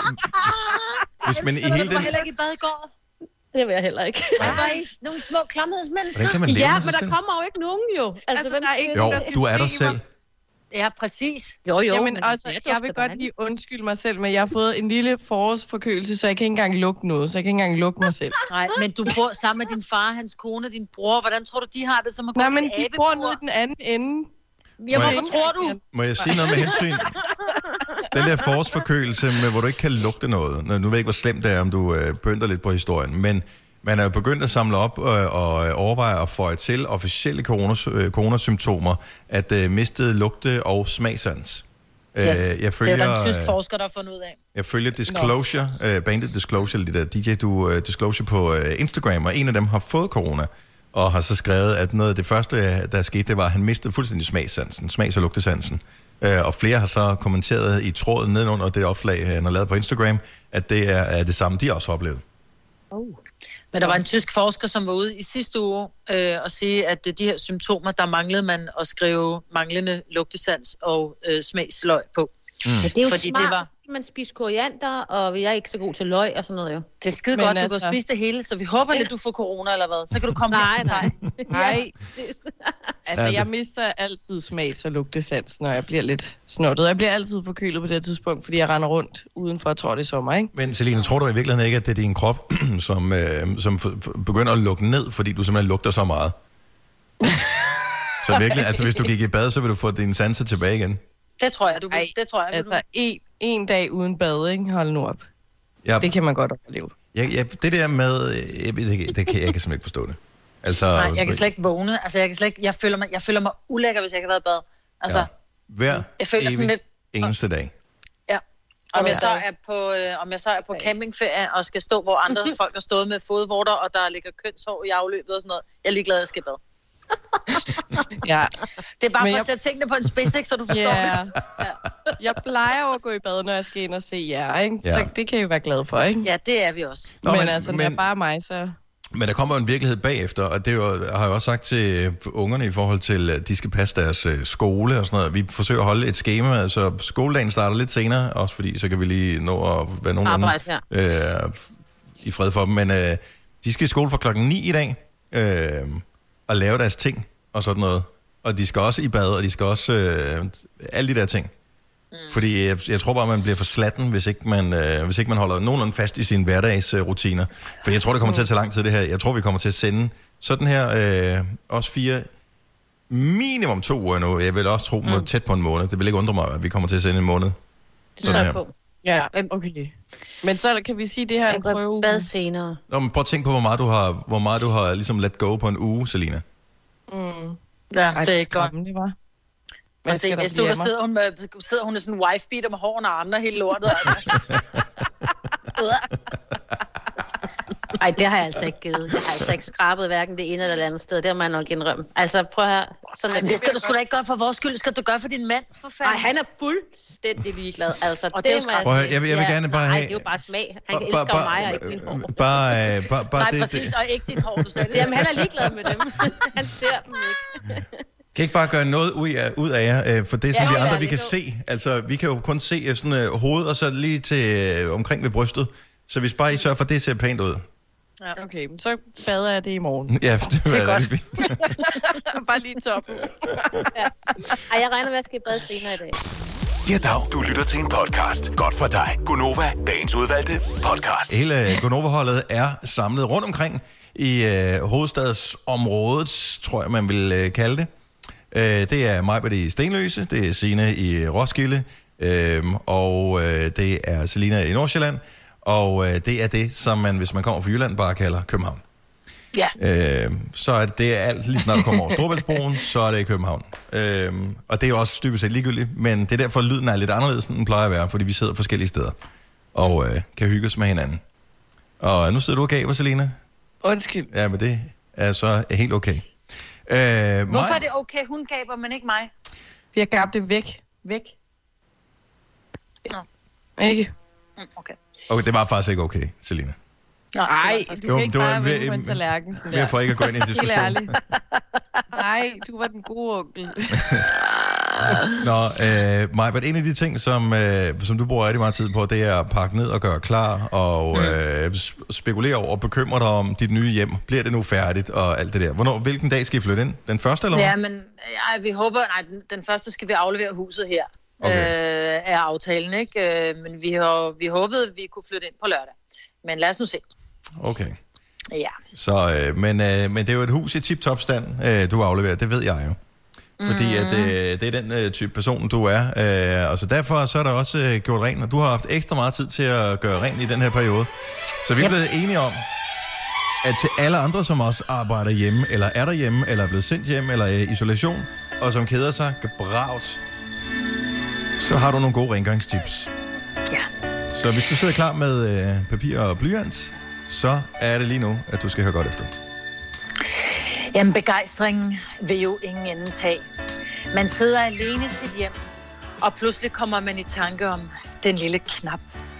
hvis man i hele den... Du var heller ikke i bad i går. Det vil jeg heller ikke. Jeg var I nogle små klamhedsmennesker. Hvordan kan man leve ja, med men der selv? kommer jo ikke nogen jo. Altså, altså der er ikke jo, du er der selv. Ja, præcis. Jo, jo. Jamen, men også, jeg vil godt lige undskylde mig selv, men jeg har fået en lille forårsforkølelse, så jeg kan ikke engang lugte noget, så jeg kan ikke engang lugte mig selv. Nej, men du bor sammen med din far, hans kone, din bror. Hvordan tror du, de har det, som at gå Nej, i men en de abebur? bor nede i den anden ende. Ja, hvorfor tror du? Må jeg sige noget med hensyn? Den der forårsforkølelse, med, hvor du ikke kan lugte noget. Nu ved jeg ikke, hvor slemt det er, om du øh, pynter lidt på historien, men man er jo begyndt at samle op øh, og overveje at få til officielle coronas, øh, coronasymptomer, at øh, mistede lugte- og smagsans. Yes, øh, jeg følger, det er der en tysk forsker, der har fundet ud af. Jeg følger Disclosure, øh, bandet Disclosure, de der D J du, øh, Disclosure på øh, Instagram, og en af dem har fået corona, og har så skrevet, at noget af det første, der skete, det var, at han mistede fuldstændig smagssansen, smags- og lugtesansen. Øh, og flere har så kommenteret i tråden nedenunder det opslag, han har lavet på Instagram, at det er, er det samme, de også har oplevet. Oh. Men der var en tysk forsker, som var ude i sidste uge øh, og sige, at de her symptomer, der manglede man at skrive manglende lugtesans og øh, smagsløg på. Mm. Men det er jo Fordi smart, det var... man spiser koriander, og jeg er ikke så god til løg og sådan noget jo. Det er skide Men godt, du altså... kan spise det hele, så vi håber lidt, du får corona eller hvad. Så kan du komme nej, hjem. Nej, nej. Altså, jeg mister altid smags- og lugtesans, når jeg bliver lidt snottet. Jeg bliver altid forkølet på det tidspunkt, fordi jeg render rundt udenfor, jeg tror det er sommer, ikke? Men Selina, tror du i virkeligheden ikke, at det er din krop, som, øh, som f- f- begynder at lukke ned, fordi du simpelthen lugter så meget? Så virkelig, altså hvis du gik i bad, så vil du få dine sanser tilbage igen. Det tror jeg, du vil. Ej, det tror jeg, altså du. en, en dag uden bad, ikke? Hold nu op. Ja. Det kan man godt overleve. Ja, ja, det der med, jeg, det, det kan, jeg kan simpelthen ikke forstå det. Altså, Nej, jeg kan slet ikke vågne. Altså, jeg kan slet ikke, jeg føler mig, jeg føler mig ulækker, hvis jeg ikke har været i bad. Altså, ja. Hver jeg føler evig sådan lidt, eneste dag. Ja. Om jeg så er på, øh, om jeg så er på campingferie og skal stå, hvor andre folk har stået med fodvorter, og der ligger kønshår i afløbet og sådan noget. Jeg er ligeglad, at jeg skal i bad. Ja. Det er bare Men for jeg... at sætte tingene på en spids, ikke, så du forstår yeah. det. Ja. Jeg plejer jo at gå i bad, når jeg skal ind og se jer, ikke? Ja. Så det kan I jo være glade for, ikke? Ja, det er vi også. Nå, men, men altså, når men... det er bare mig, så... Men der kommer jo en virkelighed bagefter, og det jo, har jeg også sagt til ungerne i forhold til, at de skal passe deres øh, skole og sådan noget. Vi forsøger at holde et schema, så skoledagen starter lidt senere, også fordi så kan vi lige nå at være nogenlunde øh, i fred for dem. Men øh, de skal i skole fra klokken ni i dag øh, og lave deres ting og sådan noget. Og de skal også i bad, og de skal også øh, alle de der ting. Mm. Fordi jeg, jeg tror bare, man bliver for slatten, hvis ikke man, øh, hvis ikke man holder nogenlunde fast i sine hverdagsrutiner. Øh, Fordi jeg tror, det kommer til at tage lang tid, det her. Jeg tror, vi kommer til at sende sådan her, øh, også fire, minimum to uger nu. Jeg vil også tro, mm. tæt på en måned. Det vil ikke undre mig, at vi kommer til at sende en måned. Sådan her. På. Ja, okay. Men så kan vi sige, det her er en prøve. Bad senere. Nå, men prøv at tænke på, hvor meget du har, hvor meget du har ligesom let go på en uge, Selina. Mm. Ja, Ej, det er ikke godt. Det var. Og se, hvis du der sidder hun, med, sidder hun i sådan en wife-beater med hårene og armene helt lortet. Altså. Ej, det har jeg altså ikke givet. Jeg har altså ikke skrabet hverken det ene eller det andet sted. Det har man nok indrømme. Altså, prøv her. Sådan Ej, det skal du sgu da ikke gøre for vores skyld. Skal du gøre for din mand, for fanden? Nej, han er fuldstændig ligeglad. Altså, og det, det det prøv, jeg, jeg vil ja, gerne bare have... Nej, det er jo bare smag. Han ba, elsker ba, mig og ikke din hår. Bare, uh, bare, bare Nej, det, præcis, det. og ikke dit hår, du sagde det. Jamen, han er ligeglad med dem. Han ser dem ikke. Kan ikke bare gøre noget ud af, ud af jer, øh, for det som ja, vi andre, vi kan jo. se. Altså, vi kan jo kun se sådan øh, hovedet, og så lige til øh, omkring ved brystet. Så hvis bare I sørger for, det ser pænt ud. Ja. Okay, så bader jeg det i morgen. Ja, det, det er godt. Bare lige toppen. Ja. Ej, jeg regner med, at jeg skal i bad senere i dag. Ja, dag. Du lytter til en podcast. Godt for dig. Gonova, dagens udvalgte podcast. Hele Gonova-holdet er samlet rundt omkring i øh, hovedstadsområdet, tror jeg, man vil øh, kalde det. Øh, det er Majbert i Stenløse, det er Signe i Roskilde, øh, og øh, det er Selina i Nordsjælland, og øh, det er det, som man, hvis man kommer fra Jylland, bare kalder København. Ja. Øh, så er det, det er alt, lige når du kommer over Storebæltsbroen, så er det i København. Øh, og det er jo også dybest set ligegyldigt, men det er derfor, lyden er lidt anderledes, end den plejer at være, fordi vi sidder forskellige steder og øh, kan hygge os med hinanden. Og nu sidder du og gaver, Selina. Undskyld. Ja, men det er så helt okay. Øh, Hvorfor mig... er det okay, hun gaber, men ikke mig? Vi har gabt det væk. Væk. Nå. Ikke? Mm, okay. Okay, det var faktisk ikke okay, Selina. Nej, du jo, kan ikke bare ved, vende på en tallerken. Sådan der. For ikke at gå ind i en diskussion. Nej, du var den gode onkel. Nå, øh, Maja, en af de ting, som, øh, som du bruger rigtig meget tid på, det er at pakke ned og gøre klar, og øh, spekulere over og bekymre dig om dit nye hjem. Bliver det nu færdigt, og alt det der? Hvornår, hvilken dag skal I flytte ind? Den første, eller hvad? Ja, men ja, vi håber... Nej, den, den første skal vi aflevere huset her. Okay. Øh, af aftalen, ikke? Øh, men vi, har, vi håbede, at vi kunne flytte ind på lørdag. Men lad os nu se. Okay. Ja. Så, øh, men, øh, men det er jo et hus i tip-top stand, øh, du afleverer. Det ved jeg jo. Fordi at, øh, det er den øh, type person, du er. Øh, og så derfor så er der også øh, gjort rent, og du har haft ekstra meget tid til at gøre rent i den her periode. Så vi er yep. blevet enige om, at til alle andre, som også arbejder hjemme, eller er derhjemme, eller er blevet sendt hjem, eller er i isolation, og som keder sig gebravt, så har du nogle gode rengøringstips. Ja. Så hvis du sidder klar med øh, papir og blyant, så er det lige nu, at du skal høre godt efter. Jamen, begejstringen vil jo ingen ende tage. Man sidder alene i sit hjem, og pludselig kommer man i tanke om den lille knap.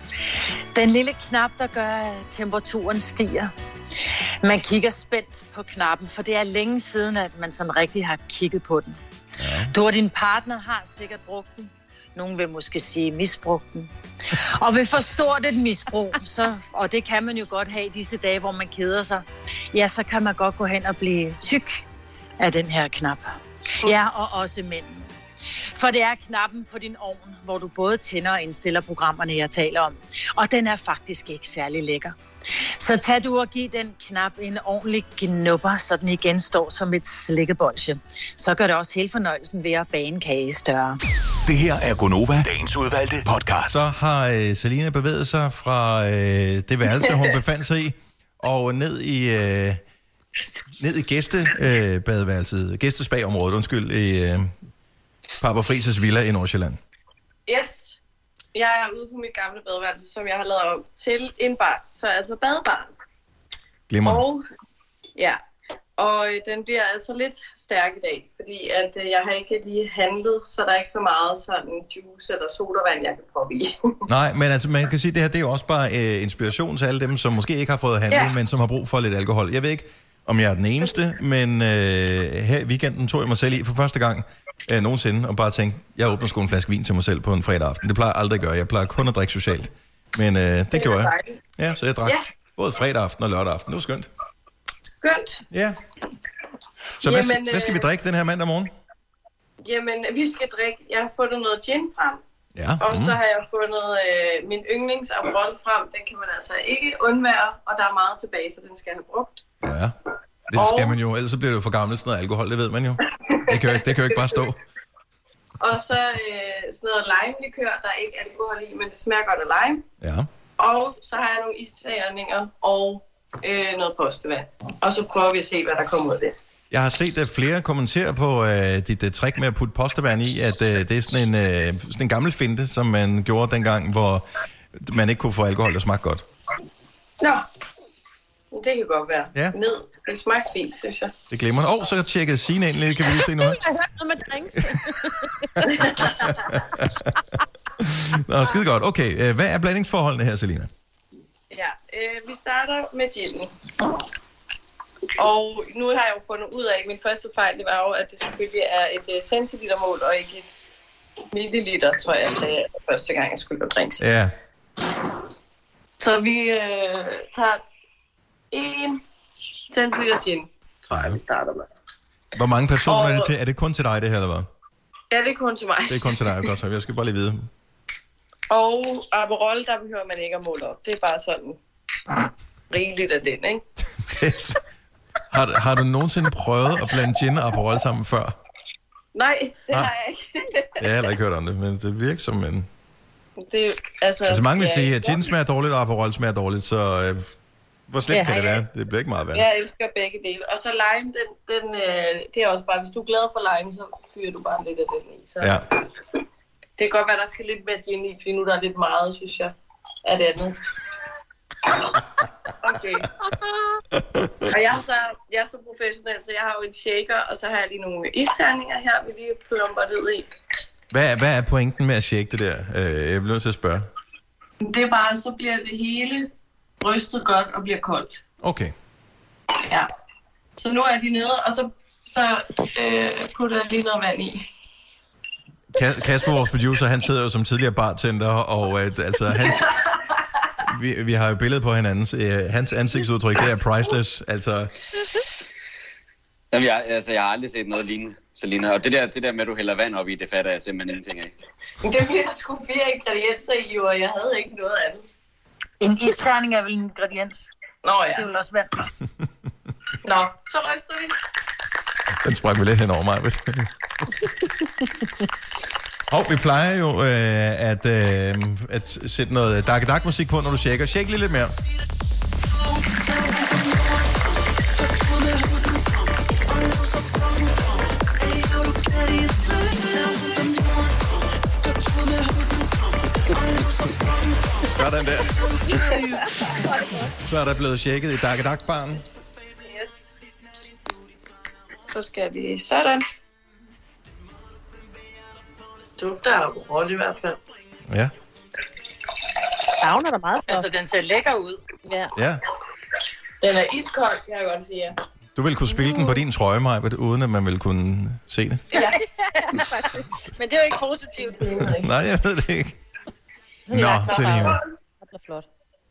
Den lille knap, der gør, at temperaturen stiger. Man kigger spændt på knappen, for det er længe siden, at man sådan rigtig har kigget på den. Ja. Du og din partner har sikkert brugt den. Nogen vil måske sige misbrugt den. Og ved for stort et misbrug, så, og det kan man jo godt have i disse dage, hvor man keder sig, ja, så kan man godt gå hen og blive tyk af den her knap. Ja, og også mændene. For det er knappen på din ovn, hvor du både tænder og indstiller programmerne, jeg taler om. Og den er faktisk ikke særlig lækker. Så tag du og giv den knap en ordentlig gnubber, så den igen står som et slikkebolsje. Så gør det også hele fornøjelsen ved at bage kage større. Det her er Gonova, dagens udvalgte podcast. Så har øh, Selina bevæget sig fra øh, det værelse, hun befandt sig i, og ned i, øh, ned i gæstebadeværelset, øh, gæstespagområdet, undskyld, i øh, Papa Frises villa i Nordsjælland. Yes. Jeg er ude på mit gamle badeværelse, som jeg har lavet om til en bar, så altså badebar. Glimmer. Og, ja, og den bliver altså lidt stærk i dag, fordi at øh, jeg har ikke lige handlet, så der er ikke så meget sådan juice eller sodavand, jeg kan proppe i. Nej, men altså man kan sige, at det her det er jo også bare øh, inspiration til alle dem, som måske ikke har fået handlet, ja. Men som har brug for lidt alkohol. Jeg ved ikke, om jeg er den eneste, men øh, her i weekenden tog jeg mig selv i for første gang øh, nogensinde, og bare tænkte, jeg åbner sgu en flaske vin til mig selv på en fredag aften. Det plejer jeg aldrig at gøre. Jeg plejer kun at drikke socialt. Men øh, det, det gjorde jeg. Ja, så jeg drak ja. både fredag aften og lørdag aften. Det var skønt. Skønt. Ja. Så jamen, hvad, hvad skal vi drikke den her mandag morgen? Jamen, vi skal drikke... Jeg har fundet noget gin frem. Ja. Og mm. så har jeg fundet øh, min yndlings Aperol frem. Den kan man altså ikke undvære, og der er meget tilbage, så den skal jeg have brugt. Ja, det skal man jo. Ellers så bliver det jo for gammelt sådan noget alkohol, det ved man jo. Det kan jo ikke, det kan jo ikke bare stå. Og så øh, sådan noget lime-likør, der er ikke alkohol i, men det smager godt af lime. Ja. Og så har jeg nogle isterninger og øh, noget postevand. Og så prøver vi at se, hvad der kommer ud af det. Jeg har set at flere kommentere på uh, dit uh, trick med at putte postevand i, at uh, det er sådan en, uh, sådan en gammel finte, som man gjorde dengang, hvor man ikke kunne få alkohol, der smagte godt. Nå, det kan godt være. Ja. Ned. Det smagte fint, synes jeg. Det glemmer man. Åh, oh, så tjekkede Signe ind lidt. Kan vi lige se nu her? Jeg har hørt noget med drinks. Nå, skide godt. Okay, hvad er blandingsforholdene her, Selina? Ja, øh, vi starter med ginen. Og nu har jeg jo fundet ud af, at min første fejl, det var jo, at det selvfølgelig er et uh, centilitermål og ikke et milliliter, tror jeg, jeg sagde første gang, jeg skulle lave drinks. Ja. Så vi øh, tager en centiliter gin, tror jeg, vi starter med. Hvor mange personer og, er det til? Er det kun til dig, det her, eller hvad? Ja, det er kun til mig. Det er kun til dig, godt så. Jeg skal bare lige vide. Og Aperol, der behøver man ikke at måle op. Det er bare sådan rigeligt af den, ikke? Har, har du nogensinde prøvet at blande gin og Aperol sammen før? Nej, det ah. har jeg ikke. Jeg har heller ikke hørt om det, men det virker som en... Det, altså, altså mange vil ja, sige, at gin smager dårligt, og Aperol smager dårligt, så øh, hvor slemt ja, kan det være? Det bliver ikke meget værd. Jeg elsker begge dele. Og så lime, den, den, øh, det er også bare, hvis du er glad for lime, så fyrer du bare lidt af den i. Så. Ja. Det kan godt være, der skal lidt mere gin i, fordi nu der er lidt meget, synes jeg, af det andet. Okay. Og jeg er, så, jeg er så professionel, så jeg har jo en shaker, og så har jeg lige nogle isterninger her, vi lige plumper det ud i. Hvad, hvad er pointen med at shake det der? Jeg bliver nødt til at spørge. Det er bare, så bliver det hele rystet godt og bliver koldt. Okay. Ja. Så nu er de nede, og så, så øh, putter jeg lige noget vand i. Kasper, vores producer, han sidder jo som tidligere bartender, og øh, altså, hans, vi, vi har jo billede på hinandens. Øh, hans ansigtsudtryk, det er priceless. Altså... Jamen, jeg, altså, jeg har aldrig set noget lignende, Selina. Og det der, det der med, at du hælder vand op i, det fatter jeg simpelthen ingenting af. Men det er fordi, der skulle flere ingredienser i, og jeg havde ikke noget andet. En isterning er vel en ingrediens? Nå ja. Det er vel også vand. Nå, så ryster vi. Den sprang vi lidt hen over mig. Og vi plejer jo øh, at, øh, at sætte noget Dark Dark musik på, når du shaker. Shake lige lidt mere. Sådan der. Så er der blevet shaket i Dark Dark baren. Yes. Så skal vi sådan. Dufter af rolle i hvert fald. Ja. Savner der meget for. Altså, den ser lækker ud. Ja. Ja. Den er iskold, kan jeg godt sige. Ja. Du vil kunne spille den på din trøje, Maja, uden at man vil kunne se det. Ja, men det er jo ikke positivt. Nej, jeg ved det ikke. Nå, Selina. Det er flot.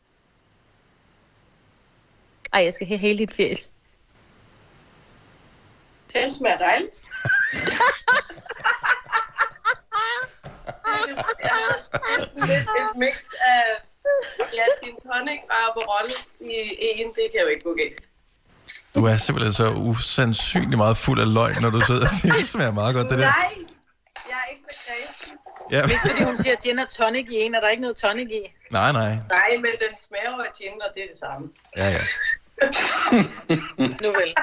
Ej, jeg skal have hele dit fjes. Det smager dejligt. Altså, det er sådan lidt et mix af ja, din tonic og Aperol i en. Det kan jo ikke gå galt. Du er simpelthen så usandsynlig meget fuld af løgn, når du sidder og siger, det smager meget godt, det der. Nej, jeg er ikke så kræsen. Ja. Hvis fordi hun siger gin og tonic i en, er der ikke noget tonic i? Nej, nej. Nej, men den smager af gin, og det er det samme. Ja, ja. Nu vel.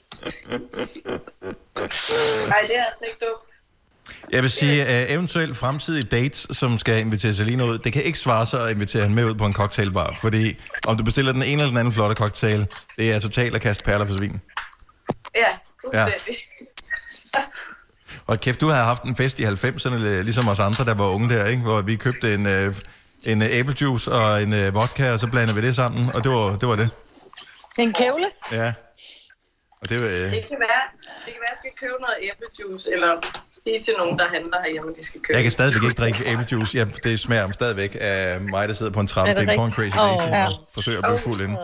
Nej, det er altså ikke dumt. Jeg vil sige, at eventuelt fremtidige dates, som skal invitere Selina ud, det kan ikke svare sig at invitere hende med ud på en cocktailbar, fordi om du bestiller den ene eller den anden flotte cocktail, det er totalt at kaste perler for svin. Ja, fuldstændig. Ja. Og kæft, du havde haft en fest i halvfemserne, ligesom os andre, der var unge der, ikke? Hvor vi købte en, en æblejuice og en vodka, og så blandede vi det sammen, og det var det. Var det. En kævle? Ja. Og det, var, øh... det, kan være, det kan være, at jeg skal købe noget æblejuice, eller sige til nogen, der handler herhjemme, de skal købe. Jeg kan stadigvæk ikke drikke æblejuice. Ja, det smager om stadigvæk af mig, der sidder på en trappe for en Crazy Daisy oh, ja. og forsøger at blive fuld ind.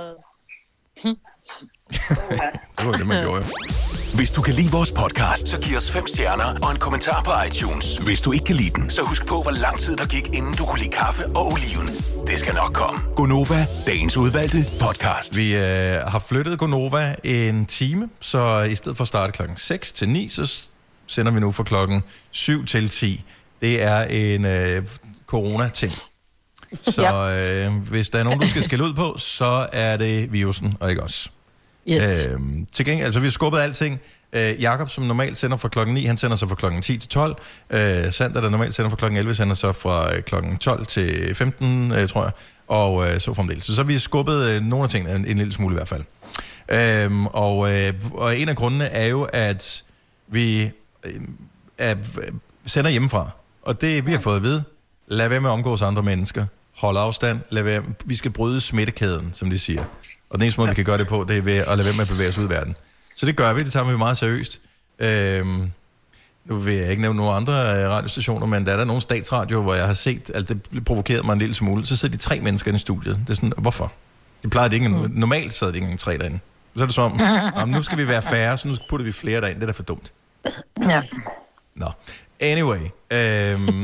Det var det, man gjorde. Hvis du kan lide vores podcast, så giv os fem stjerner og en kommentar på iTunes. Hvis du ikke kan lide den, så husk på, hvor lang tid der gik, inden du kunne lide kaffe og oliven. Det skal nok komme. Gonova, dagens udvalgte podcast. Vi øh, har flyttet Gonova en time, så i stedet for at starte klokken seks til ni, så sender vi nu fra klokken syv til ti. Det er en øh, corona-ting. Så øh, hvis der er nogen, du skal skælde ud på, så er det virusen, og ikke os. Yes. Øh, til gengæld, altså vi har skubbet alting. Øh, Jakob, som normalt sender fra klokken ni, han sender så fra klokken ti til tolv. Øh, Sander, der normalt sender fra klokken elleve, sender så fra øh, klokken tolv til femten, øh, tror jeg. Og øh, så fremdeles. Så, så vi har skubbet øh, nogle af tingene, en, en lille smule i hvert fald. Øh, og, øh, og en af grundene er jo, at vi øh, er, sender hjemmefra. Og det vi har fået at vide, lad være med at omgås andre mennesker. Hold afstand. Lad være, vi skal bryde smittekæden, som de siger. Og den eneste måde, vi kan gøre det på, det er ved at lade være med at bevæge os ud i verden. Så det gør vi, det tager vi meget seriøst. Øhm, nu vil jeg ikke nævne nogle andre radiostationer, men der er der nogle statsradio, hvor jeg har set, at det provokerede mig en lille smule. Så sidder de tre mennesker i studiet. Det er sådan, hvorfor? Det plejer det ikke. Mm. Normalt sidder det ikke engang tre derinde. Så er det som, om, nu skal vi være færre, så nu putter vi flere derind. Det er da for dumt. Ja. Nå. Anyway. Øhm,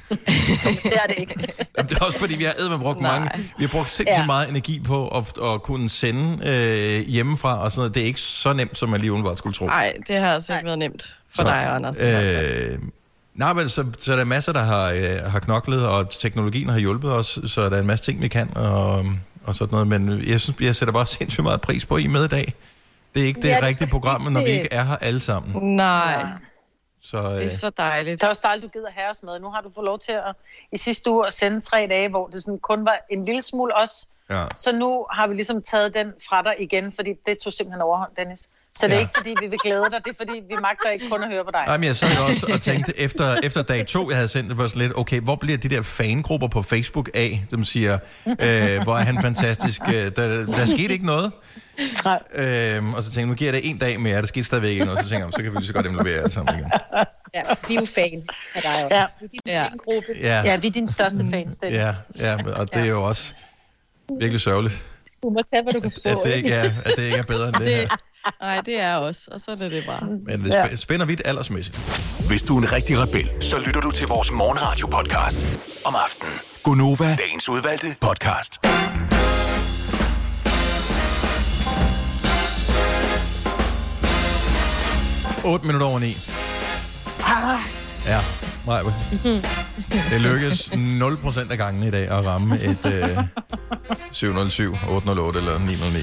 det er det ikke. Jamen, det er også fordi, vi har eddermame brugt mange. Vi har brugt sindssygt ja. meget energi på at, at kunne sende øh, hjemmefra og sådan noget. Det er ikke så nemt, som man lige umiddelbart skulle tro. Nej, det har altså ikke været nemt for så, dig, Anders. Øh, nej, men så, så der er masser, der har, øh, har knoklet, og teknologien har hjulpet os, så der er en masse ting, vi kan, og, og sådan noget. Men jeg synes, jeg sætter bare sindssygt meget pris på, at I er med i dag. Det er ikke det ja, rigtige program, når vi ikke er her alle sammen. Nej. Så, øh... det er så dejligt. Det er også dejligt, du gider have os med. Nu har du fået lov til at i sidste uge at sende tre dage, hvor det sådan kun var en lille smule os. Ja. Så nu har vi ligesom taget den fra dig igen, fordi det tog simpelthen overhånd, Dennis. Så det er ja. ikke, fordi vi vil glæde dig, det er, fordi vi magter ikke kun at høre på dig. Nej, men jeg sad jo også og tænkte, efter, efter dag to, jeg havde sendt det på sådan lidt, okay, hvor bliver de der fangrupper på Facebook af, som siger, øh, hvor er han fantastisk, der, der skete ikke noget. Øhm, og så tænkte jeg, nu giver jeg det en dag mere, der skete stadigvæk ikke noget, så tænkte jeg, så kan vi lige så godt involvere alle sammen igen. Ja, vi er jo fan af dig også. Ja. Vi er din ja. gruppe. Ja. Ja, vi er dine største fans, Dennis. Ja, ja, og det er jo også virkelig sørgeligt, Du må tage, hvad du kan få. at det ikke er, at det ikke er bedre end det her. Nej, det er også, og så er det bare. Men det sp- spænder vidt aldersmæssigt. Hvis du er en rigtig rebel, så lytter du til vores morgenradio-podcast om aftenen. Gonova, dagens udvalgte podcast. otte minutter over ni. Ah, Ja, Majbe. Det lykkedes nul procent af gangen i dag at ramme et øh, syv nul syv, otte nul otte eller ni nul ni.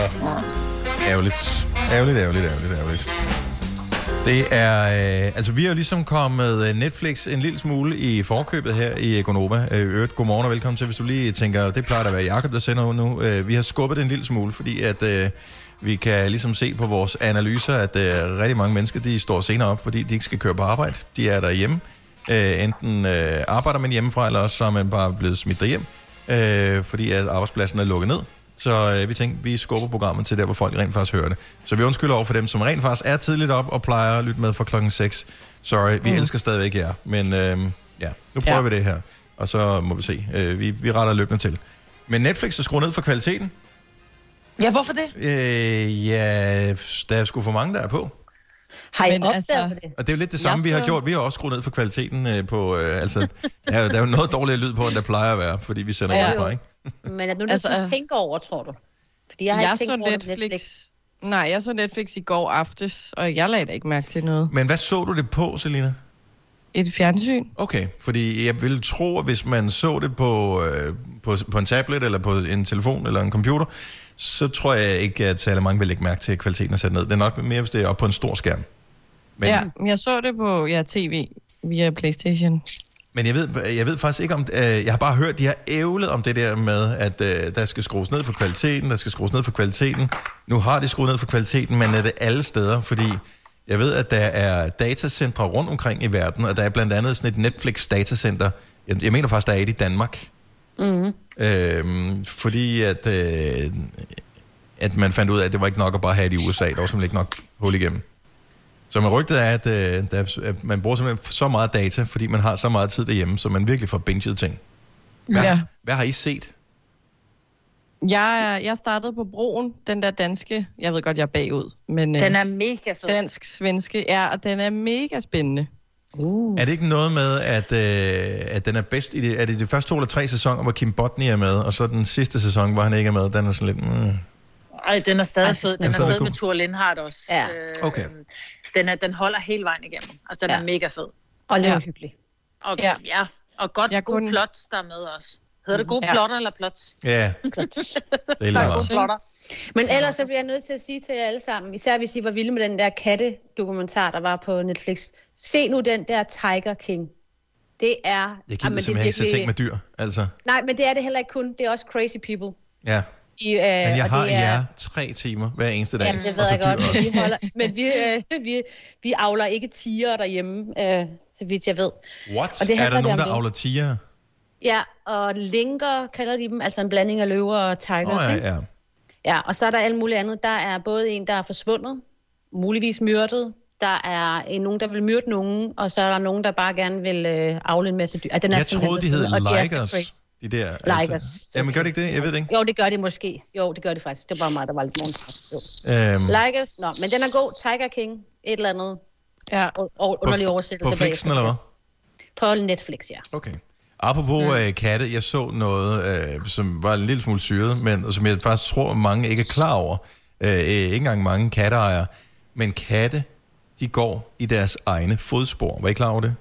Uh, ærgerligt. Ærgerligt, ærgerligt, ærgerligt, ærgerligt. Det er, øh, altså vi har jo ligesom kommet Netflix en lille smule i forkøbet her i Gonova. Øh, øvrigt, godmorgen og velkommen til, hvis du lige tænker, det plejer at være Jakob, der sender nu. Øh, vi har skubbet det en lille smule, fordi at øh, vi kan ligesom se på vores analyser, at øh, rigtig mange mennesker, de står senere op, fordi de ikke skal køre på arbejde. De er derhjemme. Øh, enten øh, arbejder man hjemmefra, eller også så er man bare blevet smidt derhjem, øh, fordi at arbejdspladsen er lukket ned. Så øh, vi tænkte, vi skubber programmet til der, hvor folk rent faktisk hører det. Så vi undskylder over for dem, som rent faktisk er tidligt op og plejer at lytte med fra klokken seks. Sorry, vi mm. elsker stadigvæk jer. Men øh, ja, nu prøver ja. vi det her. Og så må vi se. Øh, vi, vi retter løbende til. Men Netflix er skruet ned for kvaliteten. ja, hvorfor det? Øh, ja, der er sgu for mange, der er på. Har I Men opdaget altså- det? Og det er jo lidt det samme, Jeg vi har så- gjort. Vi har også skruet ned for kvaliteten øh, på... Øh, altså, der er, jo- der er jo noget dårligere lyd på, end der plejer at være, fordi vi sender Ja. ja. fra, ikke? Men at nu Altså, altså, tænker over, tror du? Fordi jeg har Jeg ikke tænkt så over Netflix. Netflix. Nej, jeg så Netflix i går aftes, og jeg lagde da ikke mærke til noget. Men hvad så du det på, Selina? Et fjernsyn. Okay, fordi jeg vil tro, at hvis man så det på, øh, på, på en tablet, eller på en telefon, eller en computer, så tror jeg ikke, at særlig mange vil lægge mærke til, at kvaliteten er sat ned. Det er nok mere, hvis det er oppe på en stor skærm. Men, Ja, jeg så det på ja, tv via PlayStation. men jeg, ved, jeg ved faktisk ikke om... Øh, jeg har bare hørt, de har ævlet om det der med, at øh, der skal skrues ned for kvaliteten, der skal skrues ned for kvaliteten. Nu har de skruet ned for kvaliteten, men er det alle steder, fordi jeg ved, at der er datacentre rundt omkring i verden, og der er blandt andet sådan et Netflix-datacenter. Jeg, jeg mener faktisk, der er et i Danmark. Mm-hmm. Øhm, fordi at, øh, at man fandt ud af, at det var ikke nok at bare have det i U S A. Der var simpelthen ikke nok hul igennem. Så man rygtet er, at, øh, der, at man bruger simpelthen så meget data, fordi man har så meget tid derhjemme, så man virkelig får binget ting. Hvad, Ja. hvad har I set? Jeg, jeg startede på Broen, den der danske. Jeg ved godt, jeg er bagud. Men, Den øh, er mega fed. dansk-svenske, ja, og den er mega spændende. Uh. Er det ikke noget med, at, øh, at den er bedst i det? Er det de første to eller tre sæsoner, hvor Kim Bodnia er med, og så den sidste sæson, hvor han ikke er med, den er sådan lidt... Mm. Ej, den er stadig Ej, fed. Den den er er stadig fed god. med Thor Lindhardt også. Ja. Øh, Okay. Den, er, den holder hele vejen igennem. Altså, den Ja. er mega fed. Og det er Ja. hyggeligt. Og, Ja. ja. Og godt, Jeg god kunne- plots, der er med også. Hedder det gode Ja. plotter eller plots? Ja, det er lige meget. Gode plotter. Men ellers så bliver jeg nødt til at sige til jer alle sammen, især hvis I var vilde med den der katte-dokumentar, der var på Netflix. Se nu den der Tiger King. Det er... Jeg gider Jamen, det er simpelthen ikke se virkelig- ting med dyr, altså. Nej, men det er det heller ikke kun. Det er også crazy people. Ja, I, øh, men jeg og har det er, jer tre timer hver eneste dag. Jamen, det og ved så jeg godt, dyr men også. vi, holder, men vi, øh, vi, vi avler ikke tiger derhjemme, øh, så vidt jeg ved. What? Og det Er handler der nogen, det der om det. avler tiger? Ja, og linker kalder de dem, altså en blanding af løver og tigers. Åh, oh, ikke? ja, ja. Ja, og så er der alt muligt andet. Der er både en, der er forsvundet, muligvis myrdet. Der er en, nogen, der vil myrde nogen, og så er der nogen, der bare gerne vil øh, avle en masse dyr. Altså, den er Jeg simpelthen troede, de så fed, hed og er så Ligers. crazy. De der, altså. Ligers. Jamen, gør det ikke det? Jeg ved det ikke. Jo, det gør det måske. Jo, det gør det faktisk. Det var bare mig, der var lidt morgensagt. Øhm, Ligers, nå, men den er god. Tiger King, et eller andet. Ja. Og, og underlig oversættelse. på Flixen, eller hvad? På Netflix, ja. Okay. Apropos mm. øh, katte, jeg så noget, øh, som var en lille smule syret, men som jeg faktisk tror, mange ikke er klar over. Øh, ikke engang mange katteejere. Men katte, de går i deres egne fodspor. Var I klar over det?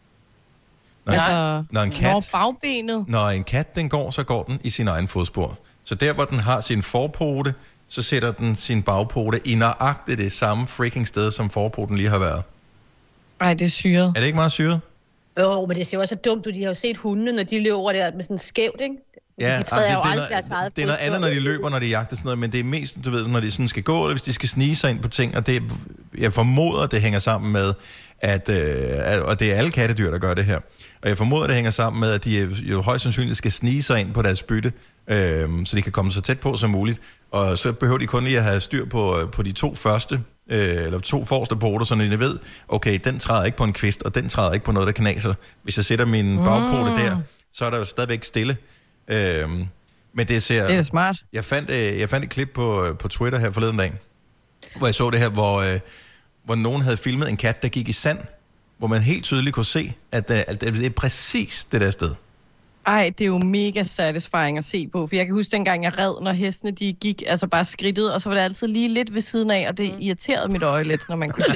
Når, Altså, når en når kat, bagbenet. når en kat den går, så går den i sin egen fodspor. Så der, hvor den har sin forpote, så sætter den sin bagpote i nøjagtigt det samme freaking sted, som forpoten lige har været. Ej, det er syret. Er det ikke meget syret? Jo, men det ser jo også så dumt ud. De har jo set hundene, når de løber over der med sådan skævt, ikke? Ja, de træder det, jo det, aldrig er deres noget, eget det er noget fodspor. andet, når de løber, når de jagter sådan noget, men det er mest, du ved, når de sådan skal gå, eller hvis de skal snige sig ind på ting, og det, jeg formoder, det hænger sammen med, at, øh, og det er alle kattedyr, der gør det her, og jeg formoder, det hænger sammen med, at de jo højst sandsynligt skal snige sig ind på deres bytte, øh, så de kan komme så tæt på som muligt. Og så behøver de kun lige at have styr på, på de to første, øh, eller to forreste poter, så de ved, okay, den træder ikke på en kvist, og den træder ikke på noget, der knaser. Hvis jeg sætter min bagpote mm. der, så er der jo stadigvæk stille. Øh, men det ser... Det er smart. Jeg fandt, øh, jeg fandt et klip på, på Twitter her forleden dag, hvor jeg så det her, hvor, øh, hvor nogen havde filmet en kat, der gik i sand, hvor man helt tydeligt kunne se, at, øh, at det er præcis det der sted. Ej, det er jo mega satisfying at se på, for jeg kan huske dengang, jeg red, når hestene de gik, altså bare skridtet, og så var det altid lige lidt ved siden af, og det irriterede mit øje lidt, når man kunne se.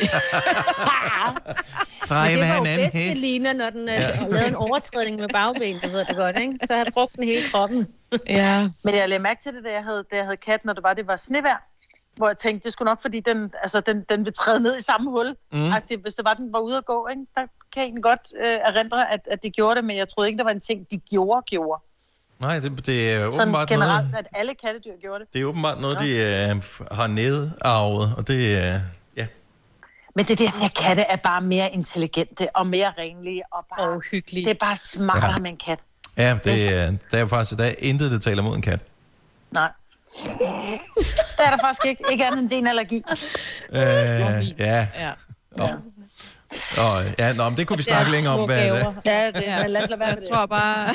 Fra det var jo bedste, Lina, når den ja. uh, lavede en overtrædning med bagben, det ved det godt, ikke? Så havde brugt den hele kroppen. Ja. Men jeg lagde mærke til det, da jeg havde, da jeg havde kat, når det var, det var snevejr, hvor jeg tænkte, det skulle nok, fordi den, altså, den, den vil træde ned i samme hul. Mm. Hvis det var, den var ude at gå, ikke? Der kan jeg egentlig godt øh, erindre, at, at de gjorde det, men jeg troede ikke, der var en ting, de gjorde, gjorde. Nej, det, det er sådan åbenbart generelt, noget... at alle kattedyr gjorde det. Det er åbenbart noget, de øh, har nedarvet, og det er... Øh, ja. Men det der siger, katte er bare mere intelligente og mere renlige og bare og hyggelige. Det er bare smartere ja. med en kat. Ja, det er, der er faktisk der er intet, der taler mod en kat. Nej. Det er der faktisk ikke. Ikke andet end din allergi. Øh, ja. Ja. Oh. Oh, ja, nå, men det kunne vi snakke længere om. Hvad er det? Ja, det er, lad os lade være med det. Jeg tror bare...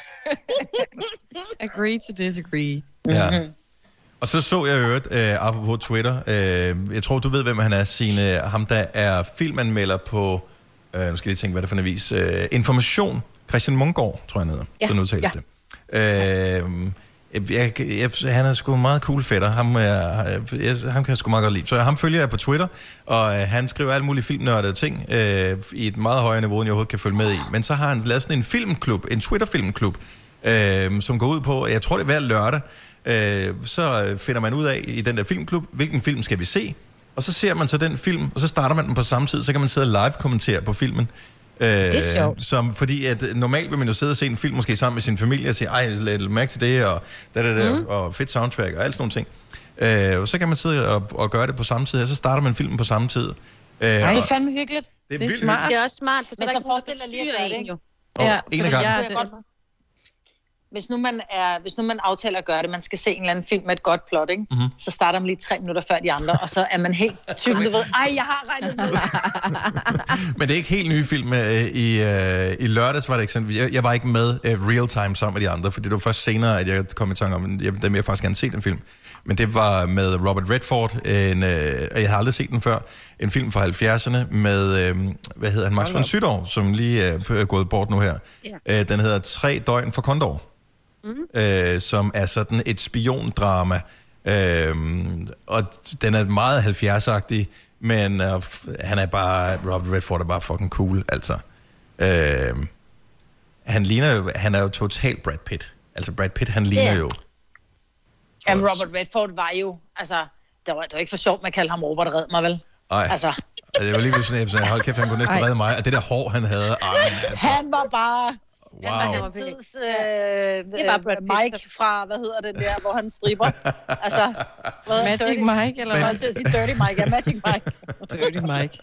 Agree to disagree. Ja. Og så så jeg øvrigt, øh, apropos Twitter, øh, jeg tror, du ved, hvem han er, Signe, ham der er filmanmelder på, øh, nu skal jeg lige tænke, hvad det er for en avis, øh, Information, Christian Munggaard, tror jeg, han hedder, ja. Sådan udtales ja. det. Øh, Jeg, jeg, han er sgu en meget cool fætter. Ham, jeg, jeg, ham kan jeg sgu meget godt lide. Så ham følger jeg på Twitter, og øh, han skriver alle mulige filmnørdede ting øh, i et meget højere niveau, end jeg overhovedet kan følge med i. Men så har han lavet sådan en filmklub, en Twitter-filmklub, øh, som går ud på, jeg tror det er hver lørdag, øh, så finder man ud af i den der filmklub, hvilken film skal vi se, og så ser man så den film, og så starter man den på samme tid, så kan man sidde og live-kommentere på filmen. Det er sjovt. Som, fordi at normalt vil man jo sidde og se en film, måske sammen med sin familie, og sige, ej, lad mærke til det, og, da, da, da, mm. og fedt soundtrack, og alt sådan nogle ting. Øh, og så kan man sidde og, og gøre det på samme tid, og så starter man filmen på samme tid. Øh, ej, det er fandme hyggeligt. Det er, det er smart. Hyggeligt. Det er også smart, for så, men der så forestiller jeg lige at gøre det, ikke? Oh, ja, en af gangen. Ja, det Hvis nu, man er, hvis nu man aftaler at gøre det, man skal se en eller anden film med et godt plot, ikke? Mm-hmm. Så starter man lige tre minutter før de andre, og så er man helt typen, du ved, ej, jeg har regnet med. Men det er ikke helt nye film. I, uh, i lørdags var det eksempel. Jeg, jeg var ikke med uh, real time sammen med de andre, fordi det var først senere, at jeg kom i tanke om, at jeg, dem jeg faktisk gerne se den film. Men det var med Robert Redford, en, uh, og jeg har aldrig set den før, en film fra halvfjerdserne med, uh, hvad hedder han, Max von Sydow, som lige uh, er gået bort nu her. Yeah. Uh, den hedder Tre døgn for Condor. Mm-hmm. Øh, som er sådan et spiondrama, øh, og den er meget halvfjerdsagtig, men øh, han er bare, Robert Redford er bare fucking cool, altså. Øh, han ligner jo, han er jo totalt Brad Pitt. Altså Brad Pitt, han ligner yeah. jo. Jamen Robert Redford var jo, altså, det var, det var ikke for sjovt, man kaldte ham Robert Red mig, vel? Nej. Altså. Det var lige ved sådan en, så hold kæft, han kunne næsten redde mig, og det der hår, han havde, ej, altså. Han var bare... Wow. Han var tids, øh, det var Brad Mike fra, hvad hedder det der, hvor han striber. Altså, hvad, Magic dirty, Mike, eller hvad? Jeg til at sige Dirty Mike, ja, Magic Mike. Dirty Mike.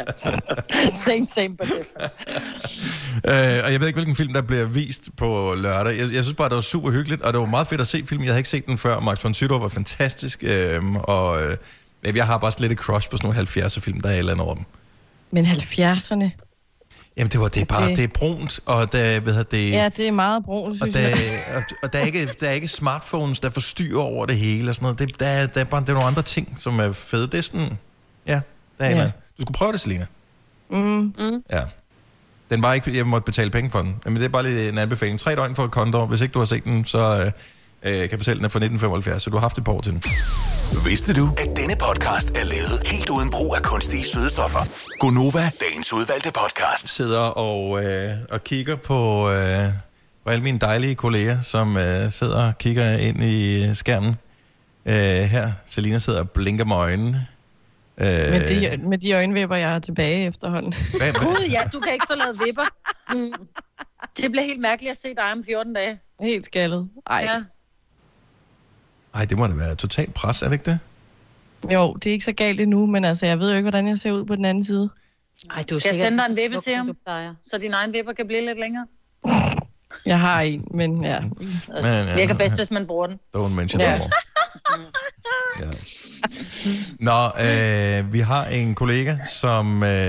Same, same, but different. Øh, og jeg ved ikke, hvilken film, der bliver vist på lørdag. Jeg, jeg synes bare, det var super hyggeligt, og det var meget fedt at se filmen. Jeg havde ikke set den før. Max von Sydow var fantastisk, øh, og øh, jeg har bare lidt et crush på sådan nogle halvfjerdser film, der er et eller andet over dem. Men halvfjerdserne... Jamen, det var det er bare, det er brunt, og der, ved jeg, det... Ja, det er meget brunt, synes og der, jeg. Og, og der er, ikke, der er ikke smartphones, der forstyrrer over det hele og sådan noget. Det, der, er, der, er bare, der er nogle andre ting, som er fede. Det er sådan... Ja, der er ja. Du skulle prøve det, Selina. Mm. Mm. Ja. Den var ikke... Jeg måtte betale penge for den. Men det er bare lige en anbefaling. Tre døgn for Condor. Hvis ikke du har set den, så... Øh, kan jeg fortælle, den er fra nitten femoghalvfjerds, så du har haft et par år til den. Vidste du, at denne podcast er lavet helt uden brug af kunstige sødestoffer? Gonova, dagens udvalgte podcast. Sidder og, øh, og kigger på, øh, på alle mine dejlige kolleger, som øh, sidder og kigger ind i skærmen. Øh, her, Selina sidder og blinker med øjnene. Øh, med, de, med de øjenvipper, jeg har tilbage efterhånden. Hvad, hvad? Gud, ja, du kan ikke få lavet vipper. Mm. Det bliver helt mærkeligt at se dig om fjorten dage. Helt skaldet. Ej. Ja. Ej, det må da være totalt pres, er det ikke det? Jo, det er ikke så galt endnu, men altså, jeg ved jo ikke, hvordan jeg ser ud på den anden side. Ej, du skal jeg sende dig en vippeserum, så din egen vipper kan blive lidt længere? Jeg har en, men ja. Men, ja, virker bedst, hvis man bruger den. Don't mention ja. that ja. Nå, øh, vi har en kollega, som øh,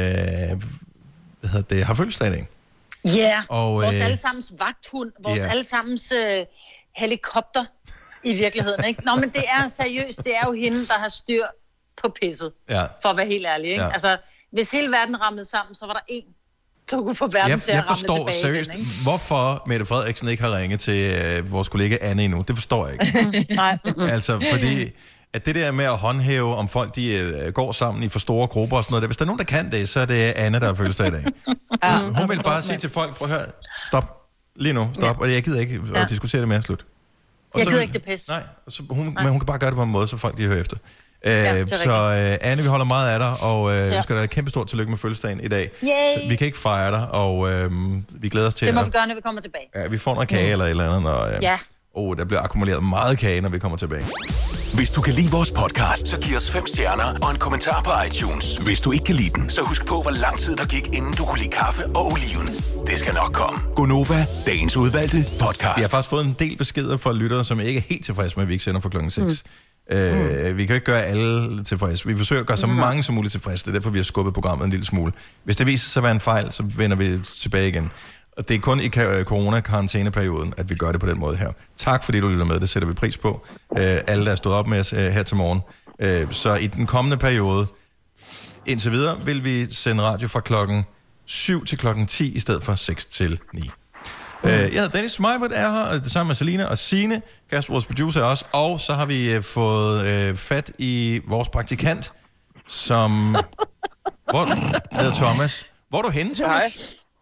hvad hedder det, har fødselsdag i dag. Ja, yeah. Og, vores øh, allesammens vagthund, vores yeah. allesammens øh, helikopter i virkeligheden, ikke? Nå, men det er seriøst, det er jo hende, der har styr på pisset, ja. for at være helt ærlig, ikke? Ja. Altså, hvis hele verden ramlede sammen, så var der én, der kunne få verden jeg, til at jeg ramle forstår tilbage seriøst, igen, ikke? hvorfor Mette Frederiksen ikke har ringet til øh, vores kollega Anne endnu. Det forstår jeg ikke. Nej. Altså, fordi at det der med at håndhæve, om folk de øh, går sammen i for store grupper og sådan noget, der, hvis der er nogen, der kan det, så er det Anne, der har fødselsdag i dag. Ja, hun vil bare sige til folk, prøv at høre, stop, lige nu, stop, ja. og jeg gider ikke at ja. diskutere det mere, slut. Og jeg så, gider ikke det pis. Nej, så hun, nej, men hun kan bare gøre det på en måde, så folk de hører efter. Ja, uh, så uh, Anne, vi holder meget af dig, og uh, ja. vi skal da have kæmpe stort tillykke med fødselsdagen i dag. Så vi kan ikke fejre dig, og uh, vi glæder os til det må at... vi gøre, når vi kommer tilbage. Ja, vi får noget kage mm. eller et eller andet, og uh, ja. oh, der bliver akkumuleret meget kage, når vi kommer tilbage. Hvis du kan lide vores podcast, så giv os fem stjerner og en kommentar på iTunes. Hvis du ikke kan lide den, så husk på, hvor lang tid der gik, inden du kunne lide kaffe og oliven. Det skal nok komme. Gonova, dagens udvalgte podcast. Vi har faktisk fået en del beskeder fra lyttere, som ikke er helt tilfredse med, at vi ikke sender fra klokken seks. Mm. Øh, mm. Vi kan ikke gøre alle tilfredse. Vi forsøger at gøre så mange som muligt tilfredse. Det er derfor, vi har skubbet programmet en lille smule. Hvis det viser sig at være en fejl, så vender vi tilbage igen. Og det er kun i corona-karantæneperioden, at vi gør det på den måde her. Tak fordi du lytter med, det sætter vi pris på. Øh, alle, der er stået op med os øh, her til morgen. Øh, så i den kommende periode, indtil videre, vil vi sende radio fra klokken syv til klokken ti, i stedet for seks til ni. Mm. Øh, jeg hedder Dennis, Majbert er her, og det samme med Selina og Signe. Kasper, vores producer, er også. Og så har vi øh, fået øh, fat i vores praktikant, som... Hvor hedder Thomas. Hvor er du henne, Thomas? Hej.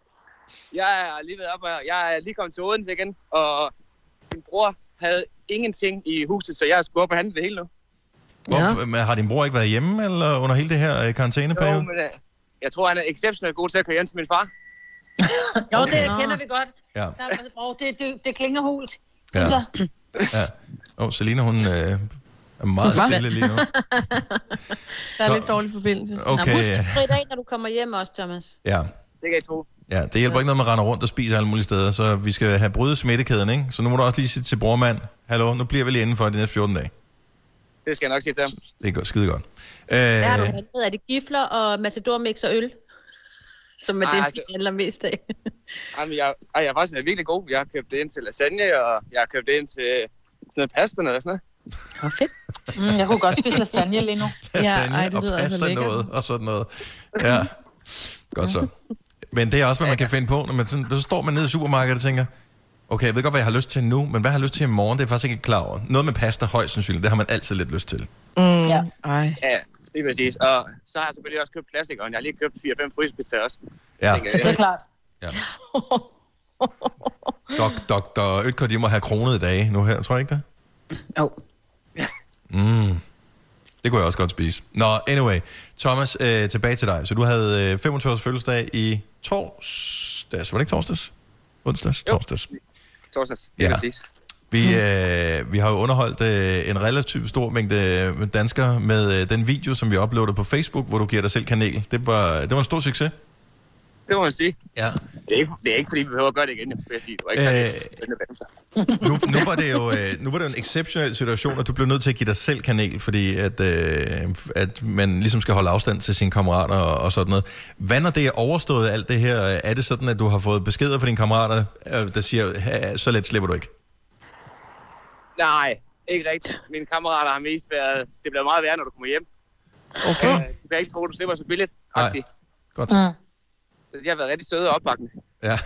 Jeg er lige ved op, og jeg er lige kommet til Odense igen, og min bror havde ingenting i huset, så jeg skulle op og handle det hele nu. Hvor, ja. Har din bror ikke været hjemme eller under hele det her karantæneperiode? Jo, men uh, jeg tror, han er exceptionelt god til at køre hjem til min far. Jo, okay. Det kender vi godt. Ja. Der, oh, det, det, det klinger hult. Ja. Ja. Åh, oh, Selina, hun øh, er meget stille lige nu. Der er så lidt dårlig forbindelse. Okay. Nå, husk at spritte af, når du kommer hjem også, Thomas. Ja. Det kan I tro. Ja, det hjælper ja. ikke noget med at rende rundt og spise alle mulige steder, så vi skal have brydet smittekæden, ikke? Så nu må du også lige sige til brormand, hallo, nu bliver vi lige indenfor de næste fjorten dage. Det skal jeg nok sige til ham. Det er godt, skide godt. Hvad øh... har du handlet? Er det gifler og Matador Mix og øl? Som er Ej, det, altså... vi handler mest af. Jamen, jeg, ej, jeg er faktisk virkelig god. Jeg har købt det ind til lasagne, og jeg har købt det ind til sådan noget pasta og sådan noget. Hvor fedt. Mm, jeg kunne godt spise lasagne lige nu. Lasagne ja, ej, det og pasta altså noget og sådan noget. Ja, godt så. Men det er også, hvad man kan finde på, når man sådan, så står man nede i supermarkedet og tænker, okay, jeg ved godt, hvad jeg har lyst til nu, men hvad har jeg lyst til i morgen, det er faktisk ikke klar over. Noget med pasta højst sandsynligt, det har man altid lidt lyst til. Mm, ja. Ej. Ja, det er præcis. Og så har jeg selvfølgelig også købt klassikeren. Jeg har lige købt fire fem frysepizzaer også. Ja. Tænker, så det er klart. Ja. Dok, doktor Ødker, de må have kronede dage nu her, tror jeg ikke det? Jo. Ja. Mm. Det kunne jeg også godt spise. Nå, anyway. Thomas, øh, tilbage til dig. Så du havde øh, femogtyve års fødselsdag i torsdags. Var det ikke torsdags? Onsdags? Jo. Torsdags. Torsdags, ja. præcis. Vi, øh, vi har jo underholdt øh, en relativt stor mængde danskere med øh, den video, som vi uploadede på Facebook, hvor du giver dig selv kanel. Det var, det var en stor succes. Det må man sige. Ja. Det er ikke, det er ikke fordi vi behøver at gøre det igen, vil jeg sige. Det var ikke øh, nu, nu, var det jo, øh, nu var det jo en exceptionel situation, at du blev nødt til at give dig selv kanel, fordi at, øh, at man ligesom skal holde afstand til sine kammerater og, og sådan noget. Hvad når det er overstået alt det her? Er det sådan, at du har fået beskeder fra dine kammerater, der siger, så let slipper du ikke? Nej, ikke rigtigt. Mine kammerater har mest været, det bliver meget værre, når du kommer hjem. Okay. Øh, du kan ikke tro, du slipper så billigt. Nej, godt. Mm. Så de har været rigtig søde og opbakkende. Ja.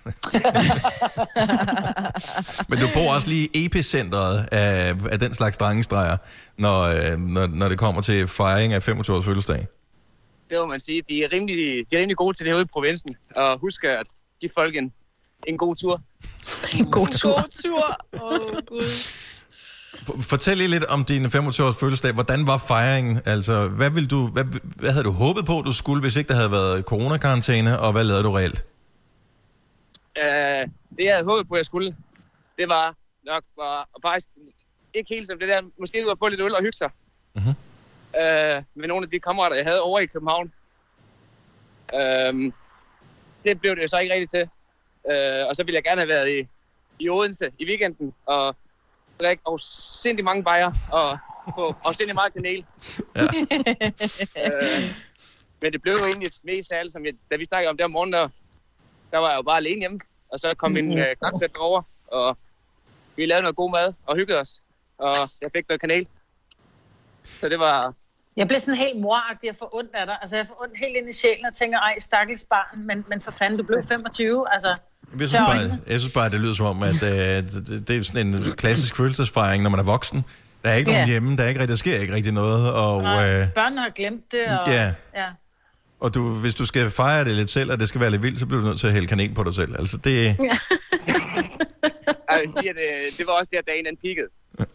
Men du bor også lige i epicentret af, af den slags drengestreger, når, når, når det kommer til fejring af femogtyve års fødselsdag. Det må man sige. De er rimelig, de er rimelig gode til det herude i provinsen. Og husk at give folk en, en god tur. En god tur. En god tur. Åh, oh, Gud. Fortæl lige lidt om din femogtyve års fødselsdag. Hvordan var fejringen? Altså, hvad, ville du, hvad, hvad havde du håbet på, du skulle, hvis ikke der havde været coronakarantæne, og hvad lavede du reelt? Uh, det, jeg havde håbet på, jeg skulle, det var nok var, faktisk ikke helt som det der. Måske du var få lidt øl og hygge sig. Uh-huh. Uh, med nogle af de kammerater, jeg havde over i København. Uh, det blev det jo så ikke rigtigt til. Uh, og så ville jeg gerne have været i, i Odense i weekenden og drikke og sindssygt mange bajer og, og, og sindssygt meget kanel. Ja. øh, men det blev jo egentlig mest af alt, som jeg, da vi snakkede om det om morgenen, der, der var jeg jo bare alene hjemme. Og så kom min øh, grandfætter over, og vi lavede noget god mad og hyggede os. Og jeg fik noget kanel. Så det var... Jeg blev sådan helt moragtig og får ondt af dig. Altså, jeg får ondt helt ind i sjælen og tænker, ej, stakkels barn, men, men for fanden, du blev femogtyve, altså... Jeg synes, bare, jeg synes bare, det lyder som om, at øh, det, det er sådan en klassisk følelsesfejring, når man er voksen. Der er ikke ja. nogen hjemme, der, er ikke, der sker ikke rigtig noget. Og, øh, børnene har glemt det, og... Ja. ja. Og du, hvis du skal fejre det lidt selv, og det skal være lidt vildt, så bliver du nødt til at hælde kanel på dig selv. Altså, det... Ja. Jeg vil sige, at det, det var også der, dagen den peakede.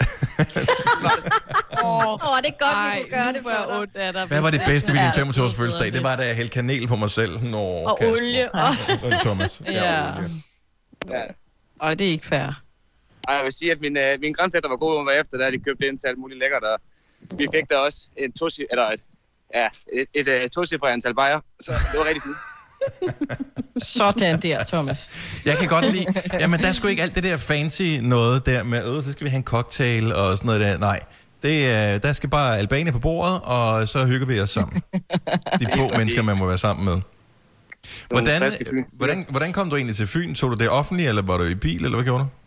Åh, oh, det er godt, at du gør det for dig. Hvad var det bedste ved din femogtyve-års fødselsdag? Det var, da jeg hældte kanel på mig selv. Nå, og Kasper. Olie. Og... Thomas. Ja, ja. Olie. Ja. Og det er ikke fair. Ej, jeg vil sige, at min, øh, min grandfætter var god, hun var efter, da de købte ind til alt muligt lækkert. Og vi fik der også en tosi, eller et, ja, et, et, et, et tocifret antal bajer, så det var rigtig fint. Sådan der, Thomas. Jeg kan godt lide... Jamen, der er sgu ikke alt det der fancy noget der med, øh, så skal vi have en cocktail og sådan noget der. Nej, det, øh, der skal bare Albania på bordet, og så hygger vi os sammen. De få mennesker, man må være sammen med. Hvordan, hvordan, hvordan kom du egentlig til Fyn? Tog du det offentligt, eller var du i bil, eller hvad gjorde du?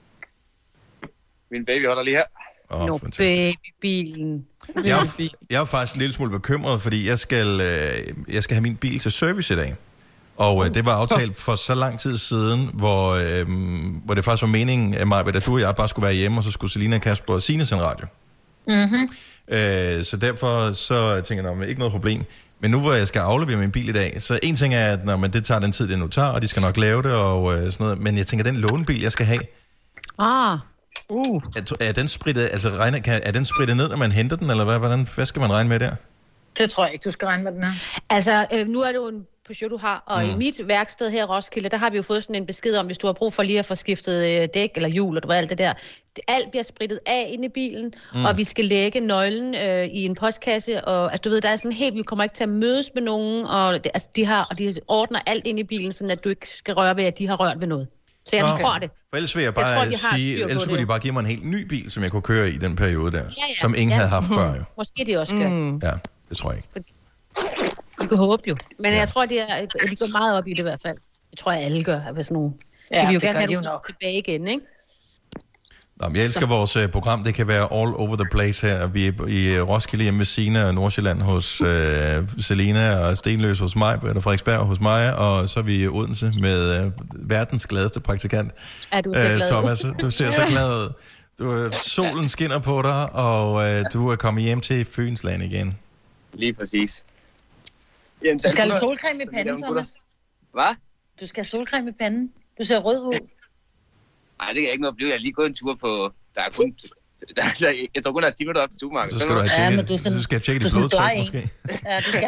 Min baby holder lige her. Oh, no, babybilen. Jeg er, jeg er faktisk en lille smule bekymret, fordi jeg skal, øh, jeg skal have min bil til service i dag. Og øh, det var aftalt for så lang tid siden, hvor, øh, hvor det faktisk var meningen af mig, at du og jeg bare skulle være hjemme, og så skulle Selina, Kasper og Signe sende radio. Mm-hmm. Øh, så derfor så tænker jeg, ikke noget problem. Men nu hvor jeg skal aflevere min bil i dag, så en ting er, at når, men det tager den tid, det nu tager, og de skal nok lave det og øh, sådan noget. Men jeg tænker, den lånebil, jeg skal have, ah. uh. er, er, den spritet, altså, regner, kan, er den spritet ned, når man henter den, eller hvad, hvordan, hvad skal man regne med der? Det tror jeg ikke, du skal regne med den her. Altså, øh, nu er det jo en Peugeot, du har, og mm. i mit værksted her i Roskilde, der har vi jo fået sådan en besked om, hvis du har brug for lige at få skiftet øh, dæk eller hjul, og du ved alt det der. Alt bliver spritet af inde i bilen, mm. og vi skal lægge nøglen øh, i en postkasse, og altså, du ved, der er sådan helt, vi kommer ikke til at mødes med nogen, og det, altså, de har, og de ordner alt ind i bilen, sådan at du ikke skal røre ved, at de har rørt ved noget. Så jeg okay. tror det. For ellers vil jeg bare jeg tror, sige, ellers kunne de bare give mig en helt ny bil, som jeg kunne køre i den periode der, ja, ja. som ingen ja. havde haft før jo. Måske de også gør. Mm. Ja, det tror jeg ikke. Fordi vi kan håbe jo. Men ja. jeg tror, de, er, de går meget op i det i hvert fald. Det tror jeg, alle gør. Hvis nogen. Ja, vi jo gerne have de jo nok tilbage igen, ikke? Nå, jeg elsker så. vores uh, program. Det kan være all over the place her. Vi er i uh, Roskilde hjemme med Signe og Nordsjælland hos uh, Selina og Stenløs hos mig, eller Frederiksberg hos mig, og så er vi i Odense med uh, verdens gladeste praktikant. Er du så glad? Uh, Thomas, du ser så glad ud. Du, solen skinner på dig, og uh, du er kommet hjem til Fynsland igen. Lige præcis. Jamen, du skal have solcreme i panden, Thomas. Hvad? Du skal have solcreme i panden. Du ser rød ud. Nej, det er ikke noget at blive. Jeg har lige gået en tur på... Der er kun... Der er, jeg tror kun, der er ti minutter op til supermarkedet. Så skal du have tjekket, ja, du, sådan, du skal tjekke dit blodtryk, måske. Ja, du skal.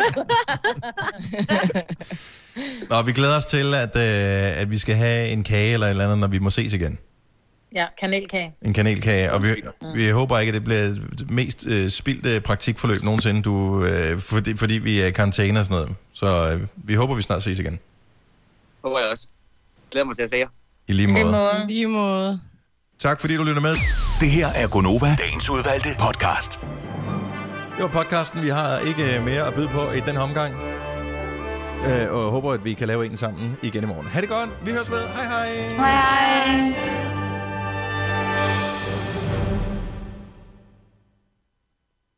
Nå, vi glæder os til, at, øh, at vi skal have en kage eller et eller andet, når vi må ses igen. Ja, kanelkage. En kanelkage, og vi, mm. vi håber ikke, at det bliver det mest øh, spildte praktikforløb nogensinde, du, øh, fordi, fordi vi er i karantæne og sådan noget. Så øh, vi håber, vi snart ses igen. Håber jeg også. Glæder mig til at se jer. I lige måde. I lige måde. Tak fordi du lytter med. Det her er Gonova, dagens udvalgte podcast. Det var podcasten. Vi har ikke mere at byde på i den her omgang. Øh, og håber, at vi kan lave en sammen igen i morgen. Ha' det godt. Vi høres ved. Hej hej. Hej hej.